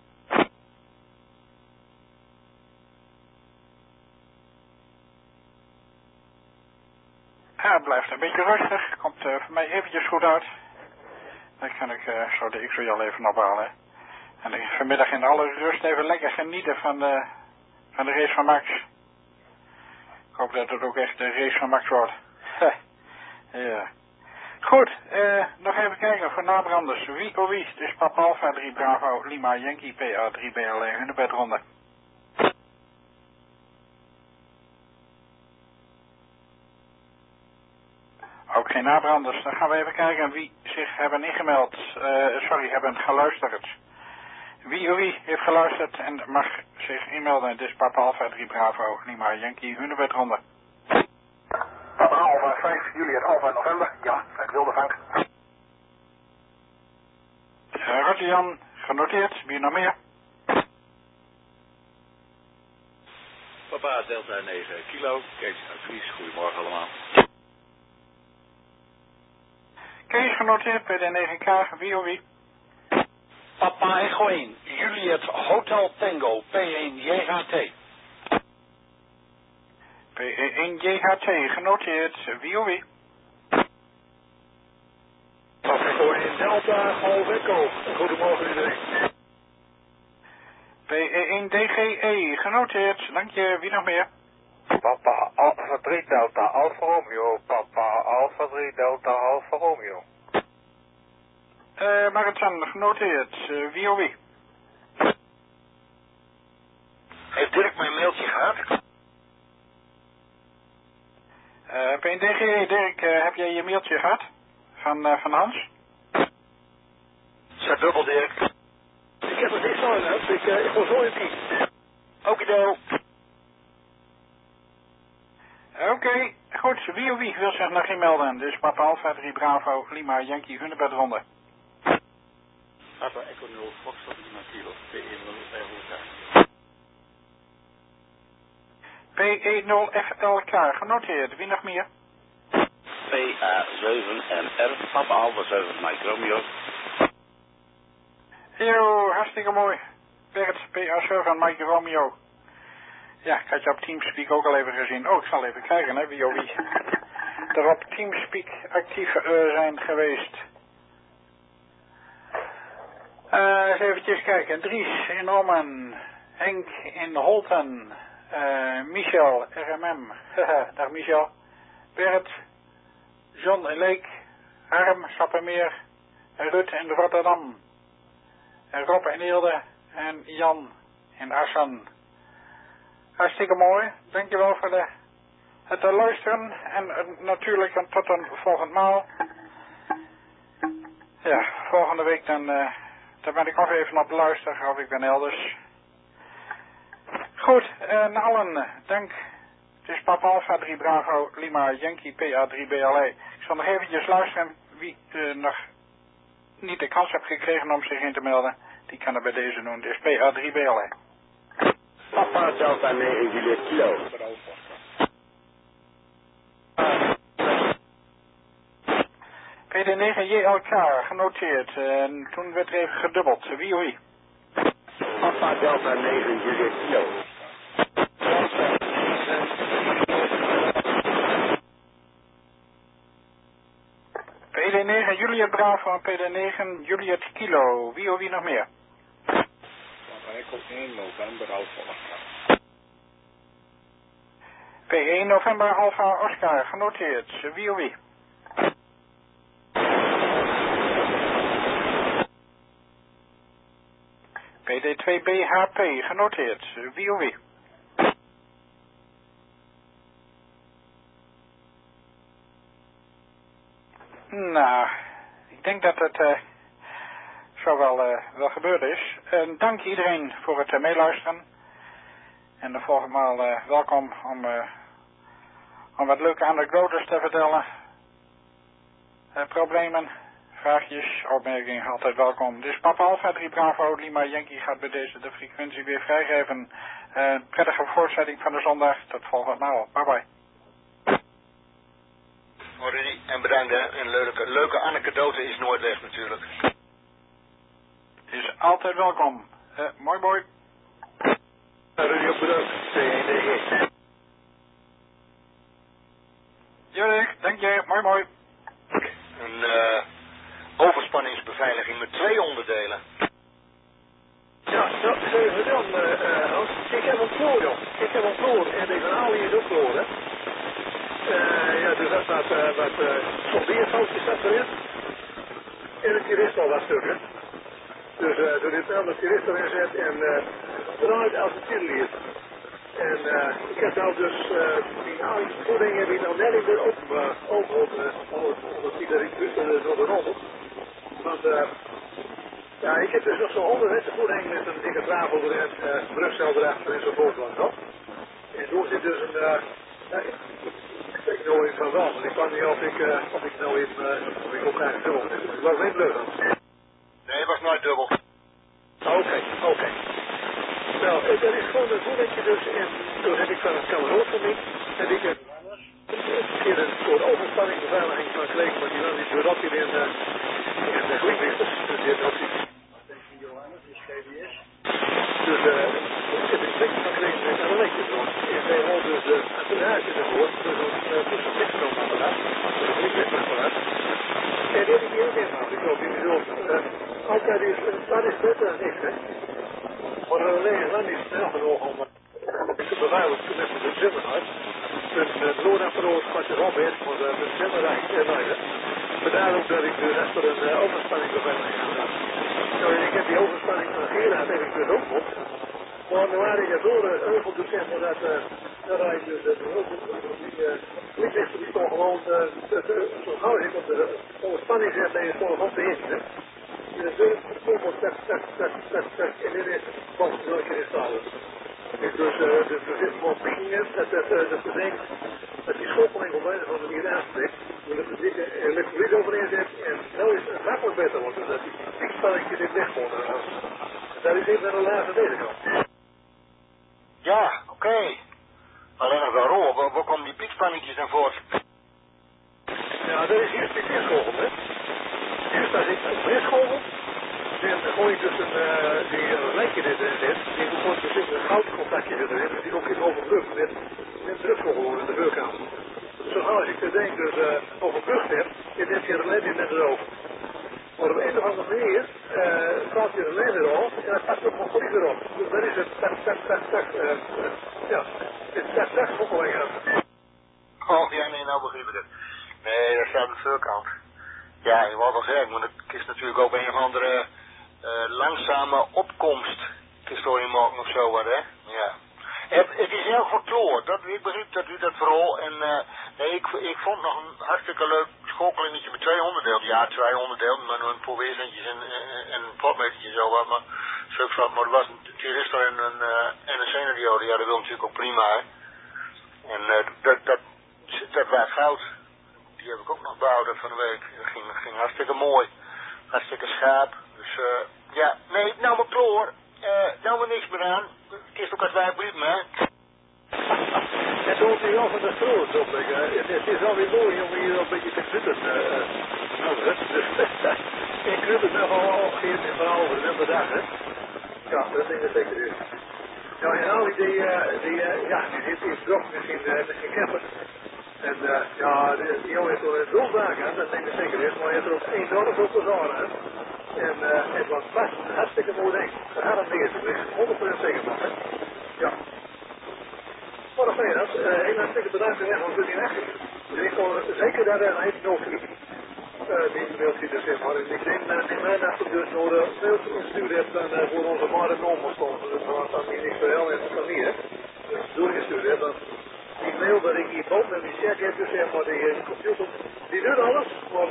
Ja, het blijft een beetje rustig. Komt voor mij eventjes goed uit. Dan kan ik zo de X-Royal even ophalen. En ik vanmiddag in alle rust even lekker genieten van de race van Max. Ik hoop dat het ook echt de race van Max wordt. Ja. Goed, nog even kijken voor nabranders. Wie? Het is Papa Alpha 3 Bravo Lima Yankee PA 3 BLE Hunebedronde. Ook geen nabranders. Dan gaan we even kijken wie zich hebben ingemeld. Hebben geluisterd. Wie heeft geluisterd en mag zich inmelden. Het is Papa Alpha 3 Bravo Lima Yankee Hunebedronde. Papa Alpha 5 Juliet Alpha November. Ja, ik wilde Frank. Roger Jan, genoteerd. Wie nog meer? Papa Delta 9 kilo. Kees uit Fries. Goedemorgen allemaal. Kees genoteerd. PD9K. Wie? Papa Echo 1, Juliet Hotel Tango, P1 JHT. P1 JHT, genoteerd. Wie? Papa Echo 1 Delta Golf Echo. Goedemorgen iedereen. P1 DGE, genoteerd. Dank je. Wie nog meer? Papa Alpha 3 Delta Alfa Romeo. Papa Alpha 3 Delta Alfa Romeo. Marathon, genoteerd. Wie? Heeft Dirk mijn mailtje gehad? PNDG, Dirk, heb jij je mailtje gehad? Van Hans? Zet dubbel, Dirk. Ik heb er niks aan, hè. Ik wil zo in het Okido. Oké, goed. Wie wil zich nog inmelden? Dus Papa Alpha 3 Bravo Lima Yankee Hunebedronde. Papa Echo 0 Foxtrot Lima Kilo. P10 FLK, genoteerd. Wie nog meer? PA7NR, Papa Alpha 7 Mike Romeo. Yo, hartstikke mooi. Bert, PA7 Mike Romeo. Ja, ik had je op Teamspeak ook al even gezien. Oh, ik zal even kijken, hè, wie er op Teamspeak actief zijn geweest. Eens eventjes kijken. Dries in Ommen. Henk in Holten. Michel, RMM. Dag Michel. Bert. John in Leek. Harm, Sappemeer. Rut in Rotterdam. En Rob in Eelde. En Jan in Assen. Hartstikke mooi. Dankjewel voor het luisteren. En natuurlijk tot een volgend maal. Ja, volgende week dan ben ik nog even op luisteren of ik ben elders. Goed, naar allen, dank. Het is Papa Alpha 3 Bravo Lima Yankee PA 3 BLE. Ik zal nog eventjes luisteren wie nog niet de kans heeft gekregen om zich in te melden. Die kan er bij deze doen. Het is PA 3 BLE. Papa Delta 9 Juliet Kilo. PD9 JLK, genoteerd. En toen werd er even gedubbeld. Wie? Papa Delta 9 Juliet Kilo. PD9 Juliet Bravo, PD9 Juliet Kilo. Wie of wie nog meer? Papa Echo 1 November Alpha Oscar. P1 November Alpha Oscar, genoteerd. Wie of wie? PD2BHP, genoteerd. Wie of wie? Nou, ik denk dat het zo wel gebeurd is. Dank iedereen voor het meeluisteren. En de volgende maal welkom om wat leuke anekdotes te vertellen. Problemen, vraagjes, opmerkingen, altijd welkom. Dus Papa Alpha 3 Bravo, Lima Yankee gaat bij deze de frequentie weer vrijgeven. Prettige voortzetting van de zondag. Tot volgende maal. Bye bye. Rudy, en bedankt hè. Een leuke anekdote is nooit weg natuurlijk. Is altijd welkom. Mooi mooi. Rudy, ook bedankt. C1DG. Jorik, dank je. Mooi mooi. Een overspanningsbeveiliging met 2 onderdelen. Ja, dat is even dan, Hans. Ik heb een vloer, joh. Ik heb een vloer en deze oude is ook vloor, hè. Ja, dus dat staat wat soldeerfoutjes staat erin. En een tiristal wat stukken. Dus door dit wel een tiristal inzet en draait als het tierlier. En ik heb nou dus die oude voeding heb ik nou net in de open door de rommel. Want ja, ik heb dus nog zo'n 100 meter voeding met een dikke tafel erin, brugsel erachter enzovoort. En door zit dus een ik weet nooit van wel, maar ik kan niet of ik nou even of ik ook graag dubbel. Het was niet lucht. Nee, het was nooit dubbel. Oké. Nou, dat is gewoon een voedingje dus en toen heb ik van een kameraad van mij, heb ik een keer een soort overspanningbeveiliging van gekregen, maar die was niet doordat hij in de gliplichters, dus die heeft ook iets. Dus ik heb een stukje van gekregen met een elektrische door. En wij houden dus de attenage ervoor, dus een fixstroomapparaat, dus een gliplichtapparaat. En die heb ik hier ook ingehaald. Ik hoop jullie zo, altijd is, dat is beter dan niks, hè. Maar alleen lang is snel genoeg om te beveiligen toen met de zimmerhuis. Een noodapparaat wat je op heeft voor de zimmerhuis en leiden. Vandaar ook dat ik dus achter een overspanningbeveiliging heb gedaan. Nou, en ik heb die overspanning van Gerard heb ik dus ook op. Maar nu waren ik door Euvel dus zeggen dat hij dus die lichtlichter die toch gewoon zo gauw ik op de overspanning zet en je stond op de eerste. En de deur wordt tak en dit is boven de keer installen. Dus er zit gewoon piekingen dat bedenkt dat die schoppeling op een of andere manier aanspreekt. Dat de dikke elektrolyt overheen zet en nou is het makkelijk beter wordt. Dat die piekspannetje dit weg wordt. Dat is even een laag aan deze kant. Ja, oké. Alleen nog wel rol, waar komen die piekspannetjes dan voort? Ja, dat is hier een stukje schogel, hè. Hier staat een brisschogel. En dan gooi ik dus die lijntje erin zit. Die wordt dus een goudcontactje erin. Die ook in overbrug met drukschogel in de vuurkamer. Zo als ik te denk dus overbrugd heb, je hebt je relais net erover. Maar op een of andere manier staat je relais erop en dat past ook nog goed erop. Dus dat is het tak schokkeling aan. Oh ja, nee, nou begrijp ik het. Nee, dat staat aan de voorkant. Ja, je wou wel zeggen, maar het is natuurlijk ook een of andere langzame opkomst. Het is door je maken of zo wat, hè? Ja. Het is heel verkloord. Ik begreep dat u dat vooral. En nee, ik vond nog een hartstikke leuk schokkelingetje met 2 onderdelen. Ja, 2 onderdelen, maar nog een paar weerstandjes en een potmetertje en zo wat. Maar er was een thyristor en een senadiode. Ja, dat wil natuurlijk ook prima, hè? En dat was goud. Die heb ik ook nog behouden van de week. Dat ging hartstikke mooi. Hartstikke scherp. Dus ja, nee, nou maar kloor. Nou maar niks meer aan. Het is ook als wij blijven, hè. En zo is al van de stroot op. Het is alweer mooi om hier een beetje te knutten. Ik knut het nog al geen verhaal over de dag, hè. Ja, dat denk ik zeker is. Ja, en al die zit in drop met geen kepper. En die jongen heeft wel een doelzaak, hè, dat denk ik zeker is, maar je hebt er ook enorm op bezorgen, hè. En het was vast een hartstikke mooi ding. We hadden hem neer, dus 100% zeker van, hè. Ja. Maar nog meer, heel hartstikke bedankt voor want we zijn echt. Dus ik kon zeker daar een hele nul die mailtje dus in, maar ik denk dat die mij naast dus door de mailtje instuurd heeft dan voor onze Marden normal stond. Dus we hadden dan niet zo heel in de familie, hè. Dus doorgestuurd heeft, dan die mail dat ik hier boven en die check heb, dus zeg maar die computer, die doet alles, maar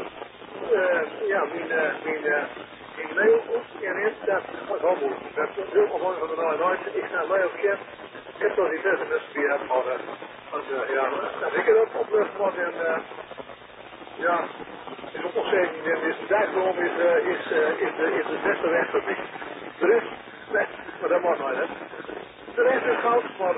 mijn mail en dat was wel moeilijk. Dat is heel gewoon van de nooit. Ik sta mij op chat. Ik heb toch die beste mensen die hebben, maar als ik het ook oplucht word en is ook nog steeds is de dijkbron is de beste weg voor mij. De rest, nee, maar dat mag nooit, hè. De rest is goud, maar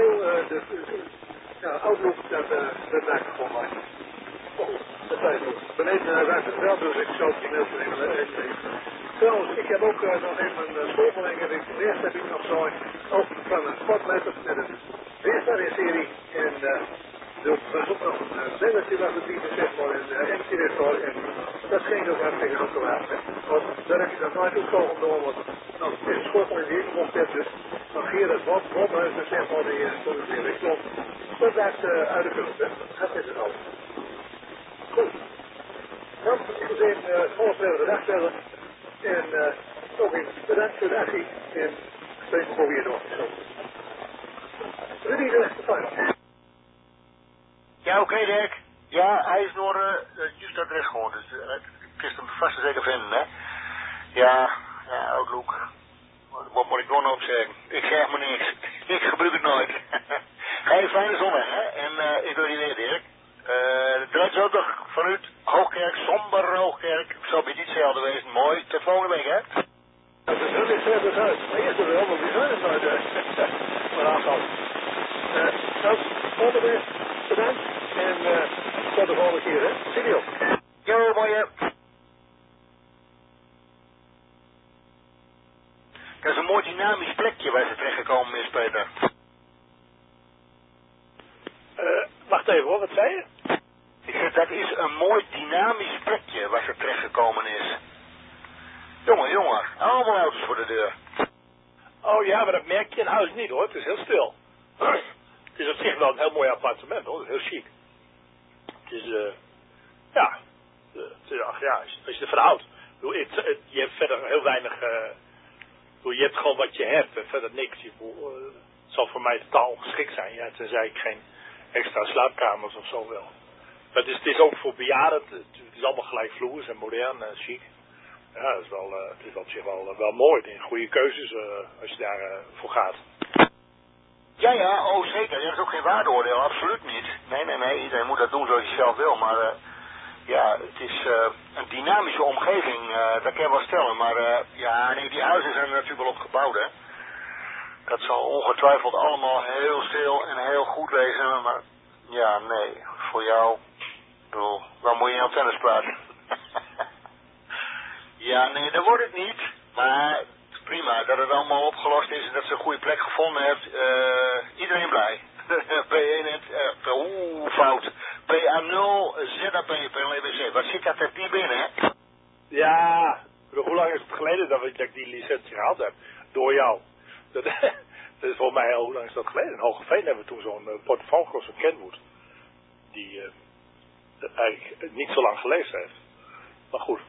Outlook, dat lijkt gewoon mij. Dat zei ik ook. Beneden raakt het wel, dus ik zou die mail nemen. Trouwens, ik heb ook nog even een schoolverlenging. Eerst heb ik nog zo'n ook van een sportletter met een weerstaring-serie. En dus er is ook nog een belletje wat we zien, zeg maar, een MC-director. En dat ging ook hartstikke goed te laten. Want daar heb je dan nooit ook zo door. Want nou, het is een schoolverlenging die ik nog heb, dus dan Gerard Bobhuis, zeg maar, die stond in de richting. Dat blijft uit de kunst, hè. Dat is het al. Goed. Dan ik wil even gewoon verder de dag verder. En nog eens bedankt voor de actie. En spreek me voor weer door. Rudy, de final. Ja, oké, Dirk. Ja, hij is nog juist adres gewoon. Dus ik is hem vast en zeker vinden, hè. Ja, Outlook. Wat moet ik gewoon op zeggen? Ik zeg maar niks. Ik gebruik het nooit. Ga je fijne zondag, hè. En ik wil je weer, Dirk. De Drijfzondag vanuit Hoogkerk, somber Hoogkerk. Zal bij niet hetzelfde wezen. Mooi. Tot volgende week, hè. Dat is heel hetzelfde uit. Maar eerst wel, maar wie zijn het nou? Maar aanval. Volgende week. Bedankt. En tot de volgende keer, hè. Zie je op. Jo, mooi. Dat is een mooi dynamisch plekje waar ze terechtgekomen is, Peter. Wacht even hoor, wat zei je? Ik zeg, dat is een mooi dynamisch plekje waar ze terechtgekomen is. Jongen, allemaal auto's voor de deur. Oh ja, maar dat merk je in huis niet hoor, het is heel stil. Het is op zich wel een heel mooi appartement hoor, heel chic. Het is, als je ervan houdt. Je hebt verder heel weinig, je hebt gewoon wat je hebt en verder niks. Het zal voor mij totaal ongeschikt zijn, ja, tenzij ik geen extra slaapkamers of zo wil. Maar het is ook voor bejaarden, het is allemaal gelijkvloers en modern en chic. Ja, het is op zich wel mooi. En goede keuzes als je daar voor gaat. Ja, oh zeker. Er is ook geen waardeoordeel, absoluut niet. Nee, iedereen moet dat doen zoals je zelf wil. Maar het is een dynamische omgeving, dat kan je wel stellen. Maar die huizen zijn er natuurlijk wel op gebouwd, hè. Dat zal ongetwijfeld allemaal heel stil en heel goed wezen. Maar ja, nee, voor jou, ik bedoel, waar moet je aan tennis praten? Ja, nee, dat wordt het niet. Maar prima dat het allemaal opgelost is en dat ze een goede plek gevonden hebt. Iedereen blij. Fout. PA0 ZAP PLWC. Wat zit dat er hier binnen, hè? Ja, hoe lang is het geleden dat ik die licentie gehaald heb? Door jou. Dat is volgens mij hoe lang is dat geleden? In Hogeveen hebben we toen zo'n portfolio, zo'n Kenwood. Die eigenlijk niet zo lang geleefd heeft. Maar goed,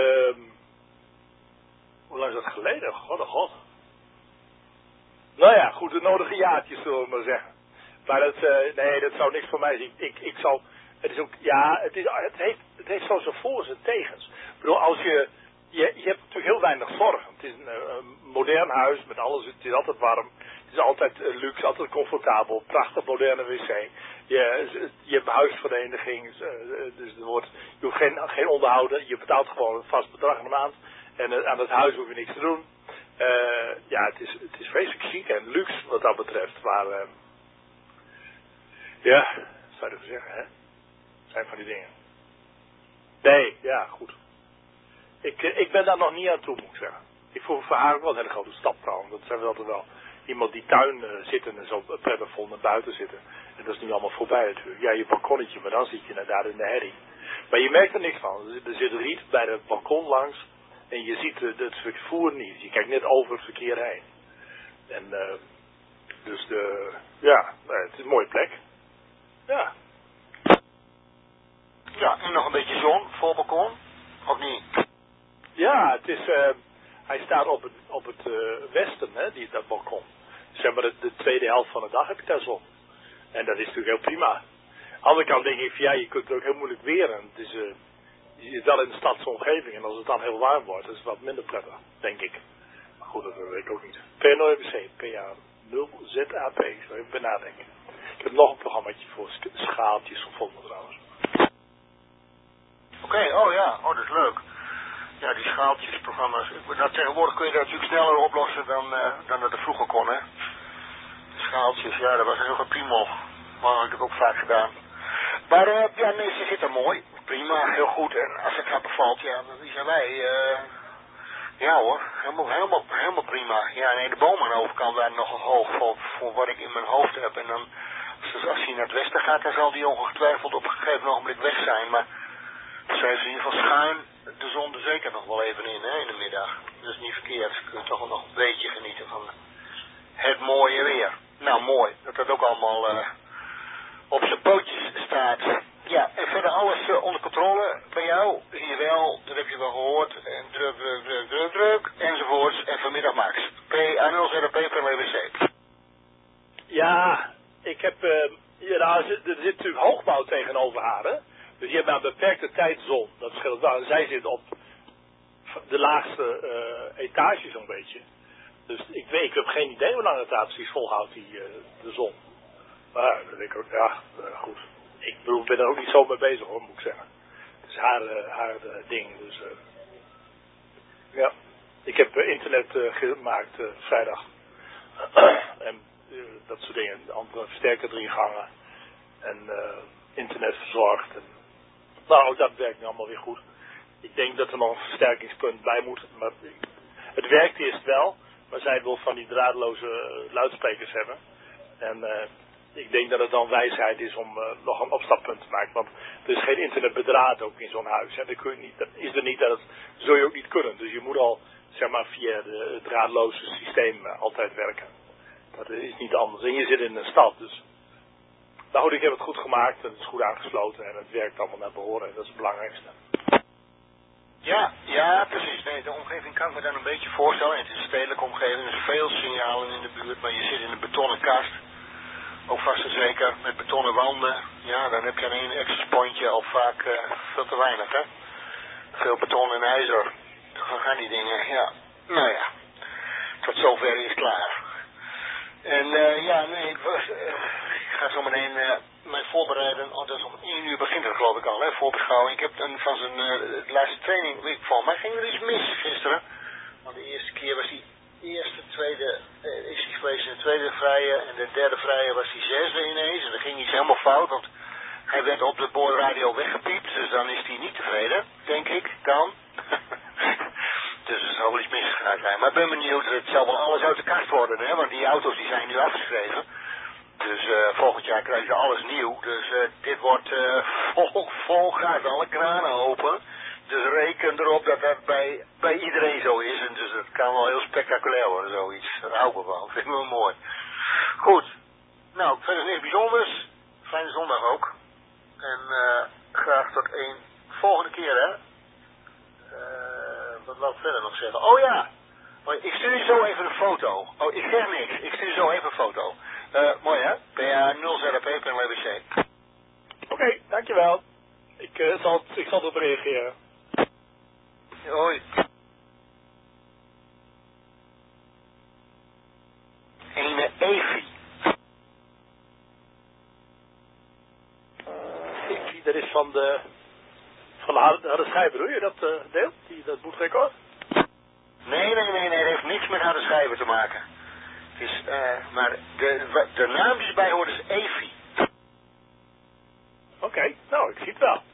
hoe lang is dat geleden? God. Nou ja, goed, de nodige jaartjes zullen we maar zeggen. Maar dat zou niks voor mij zijn. Ik zal, het is ook, ja, het heeft zo zijn voor- en tegens. Ik bedoel, als je hebt natuurlijk heel weinig zorgen. Het is een modern huis met alles, het is altijd warm. Het is altijd luxe, altijd comfortabel, prachtig moderne wc. Je hebt huisvereniging, dus je hoeft geen onderhouden. Je betaalt gewoon een vast bedrag aan de maand. En aan het huis hoef je niks te doen. Het is vreselijk chic en luxe wat dat betreft. Maar wat zou je ervoor zeggen, hè? Zijn van die dingen. Nee, ja, goed. Ik ben daar nog niet aan toe, moet ik zeggen. Ik vond voor haar ook wel een hele grote stap trouwens. Dat zijn we altijd wel. Iemand die tuin zitten en zo prettig vond naar buiten zitten. En dat is nu allemaal voorbij natuurlijk. Ja, je balkonnetje, maar dan zit je inderdaad in de herrie. Maar je merkt er niks van. Er zit riet bij het balkon langs. En je ziet het vervoer niet. Je kijkt net over het verkeer heen. En dus het is een mooie plek. Ja. Ja, en nog een beetje zon voor balkon? Of niet? Ja, het is... hij staat op het westen, hè, dat balkon. Zeg maar de tweede helft van de dag heb je daar zon. En dat is natuurlijk heel prima. Aan de andere kant denk ik van ja, je kunt het ook heel moeilijk weren. Het is, je zit wel in de stadsomgeving en als het dan heel warm wordt, is het wat minder prettig, denk ik. Maar goed, dat weet ik ook niet. P0EBC, PA0ZAP, ik zal even nadenken. Ik heb nog een programmaatje voor schaaltjes gevonden trouwens. Oké, oh ja, dat is leuk. Ja, die schaaltjesprogramma's. Tegenwoordig kun je dat natuurlijk sneller oplossen dan dat er vroeger kon, hè. Schaaltjes, ja, dat was een heel goed prima. Maar dat heb ik ook vaak gedaan. Maar ja, nee, ze zitten mooi. Prima, heel goed. En als het gaat bevalt, ja, wie zijn wij? Ja hoor, helemaal prima. Ja, nee, de boom aan de overkant daar nog hoog voor wat ik in mijn hoofd heb. En dan, als hij naar het westen gaat, dan zal die ongetwijfeld op een gegeven ogenblik weg zijn. Maar ze heeft in ieder geval schuin de zon er zeker nog wel even in, hè, in de middag. Dat is niet verkeerd. Je kunt toch wel nog een beetje genieten van het mooie weer. Nou, mooi. Dat dat ook allemaal op zijn pootjes staat. Ja, en verder alles onder controle bij jou. Hier wel, dat heb je wel gehoord. En druk, enzovoorts. En vanmiddag Max. PA0ZP. Ja, ik heb... er zit natuurlijk hoogbouw tegenover haar, hè. Dus je hebt maar een beperkte tijd zon. Dat scheelt wel. En zij zit op de laagste etage zo'n beetje. Dus ik heb geen idee hoe lang het daar precies volhoudt, de zon. Maar dat denk ik ook, ja, goed. Ik bedoel, ben er ook niet zo mee bezig hoor, moet ik zeggen. Het is haar ding, dus ja. Ik heb internet gemaakt vrijdag. En dat soort dingen. De andere versterker erin gehangen. En internet verzorgd. En, nou, dat werkt nu allemaal weer goed. Ik denk dat er nog een versterkingspunt bij moet. Maar het werkt eerst wel. Maar zij wil van die draadloze luidsprekers hebben. En ik denk dat het dan wijsheid is om nog een opstappunt te maken. Want er is geen internetbedraad ook in zo'n huis. En dat is er niet, dat zul je ook niet kunnen. Dus je moet al, zeg maar, via het draadloze systeem altijd werken. Dat is niet anders. En je zit in een stad, dus... Nou goed, ik heb het goed gemaakt. Het is goed aangesloten en het werkt allemaal naar behoren. En dat is het belangrijkste. Ja, precies. Nee, de omgeving kan ik me dan een beetje voorstellen. Het is een stedelijke omgeving, er zijn veel signalen in de buurt, maar je zit in een betonnen kast. Ook vast en zeker met betonnen wanden. Ja, dan heb je aan één access pointje al vaak veel te weinig, hè. Veel beton en ijzer. Dan gaan die dingen, ja. Nou ja, tot zover is het klaar. En ja, nee, ik ga zo meteen mij voorbereiden. Oh, dat is om 1 uur begint het geloof ik al, hè, voorbeschouwing. Ik heb van zijn laatste training, volgens mij ging er iets mis gisteren. Want de eerste keer was hij is hij geweest in de tweede vrije en de derde vrije was hij zesde ineens. En dan ging iets helemaal fout, want hij werd op de boordradio weggepiept. Dus dan is hij niet tevreden, denk ik, dan. Dus er zal wel iets misgegaan zijn. Maar ik ben benieuwd, het zal wel alles uit de kast worden, hè, want die auto's die zijn nu afgeschreven. Dus volgend jaar krijgen ze alles nieuw. Dus dit wordt vol gas, alle kranen open. Dus reken erop dat dat bij iedereen zo is. En dus het kan wel heel spectaculair worden, zoiets. Daar hou ik wel, vind ik wel mooi. Goed. Nou, verder niks bijzonders. Fijne zondag ook. En graag tot een volgende keer, hè. Wat wil ik verder nog zeggen? Oh ja. Ik stuur je zo even een foto. Oh, ik zeg niks. Ik stuur je zo even een foto. Mooi, hè? PA0ZP. Oké, dankjewel. Ik zal erop reageren. Hoi. Ene Evie. Evie, dat is van de harde schijven, bedoel je dat deel? Dat boekrecord? Nee, dat heeft niks met harde schijven te maken. Het is, maar de naam die erbij hoort is Evie. Oké, nou, ik zie het wel.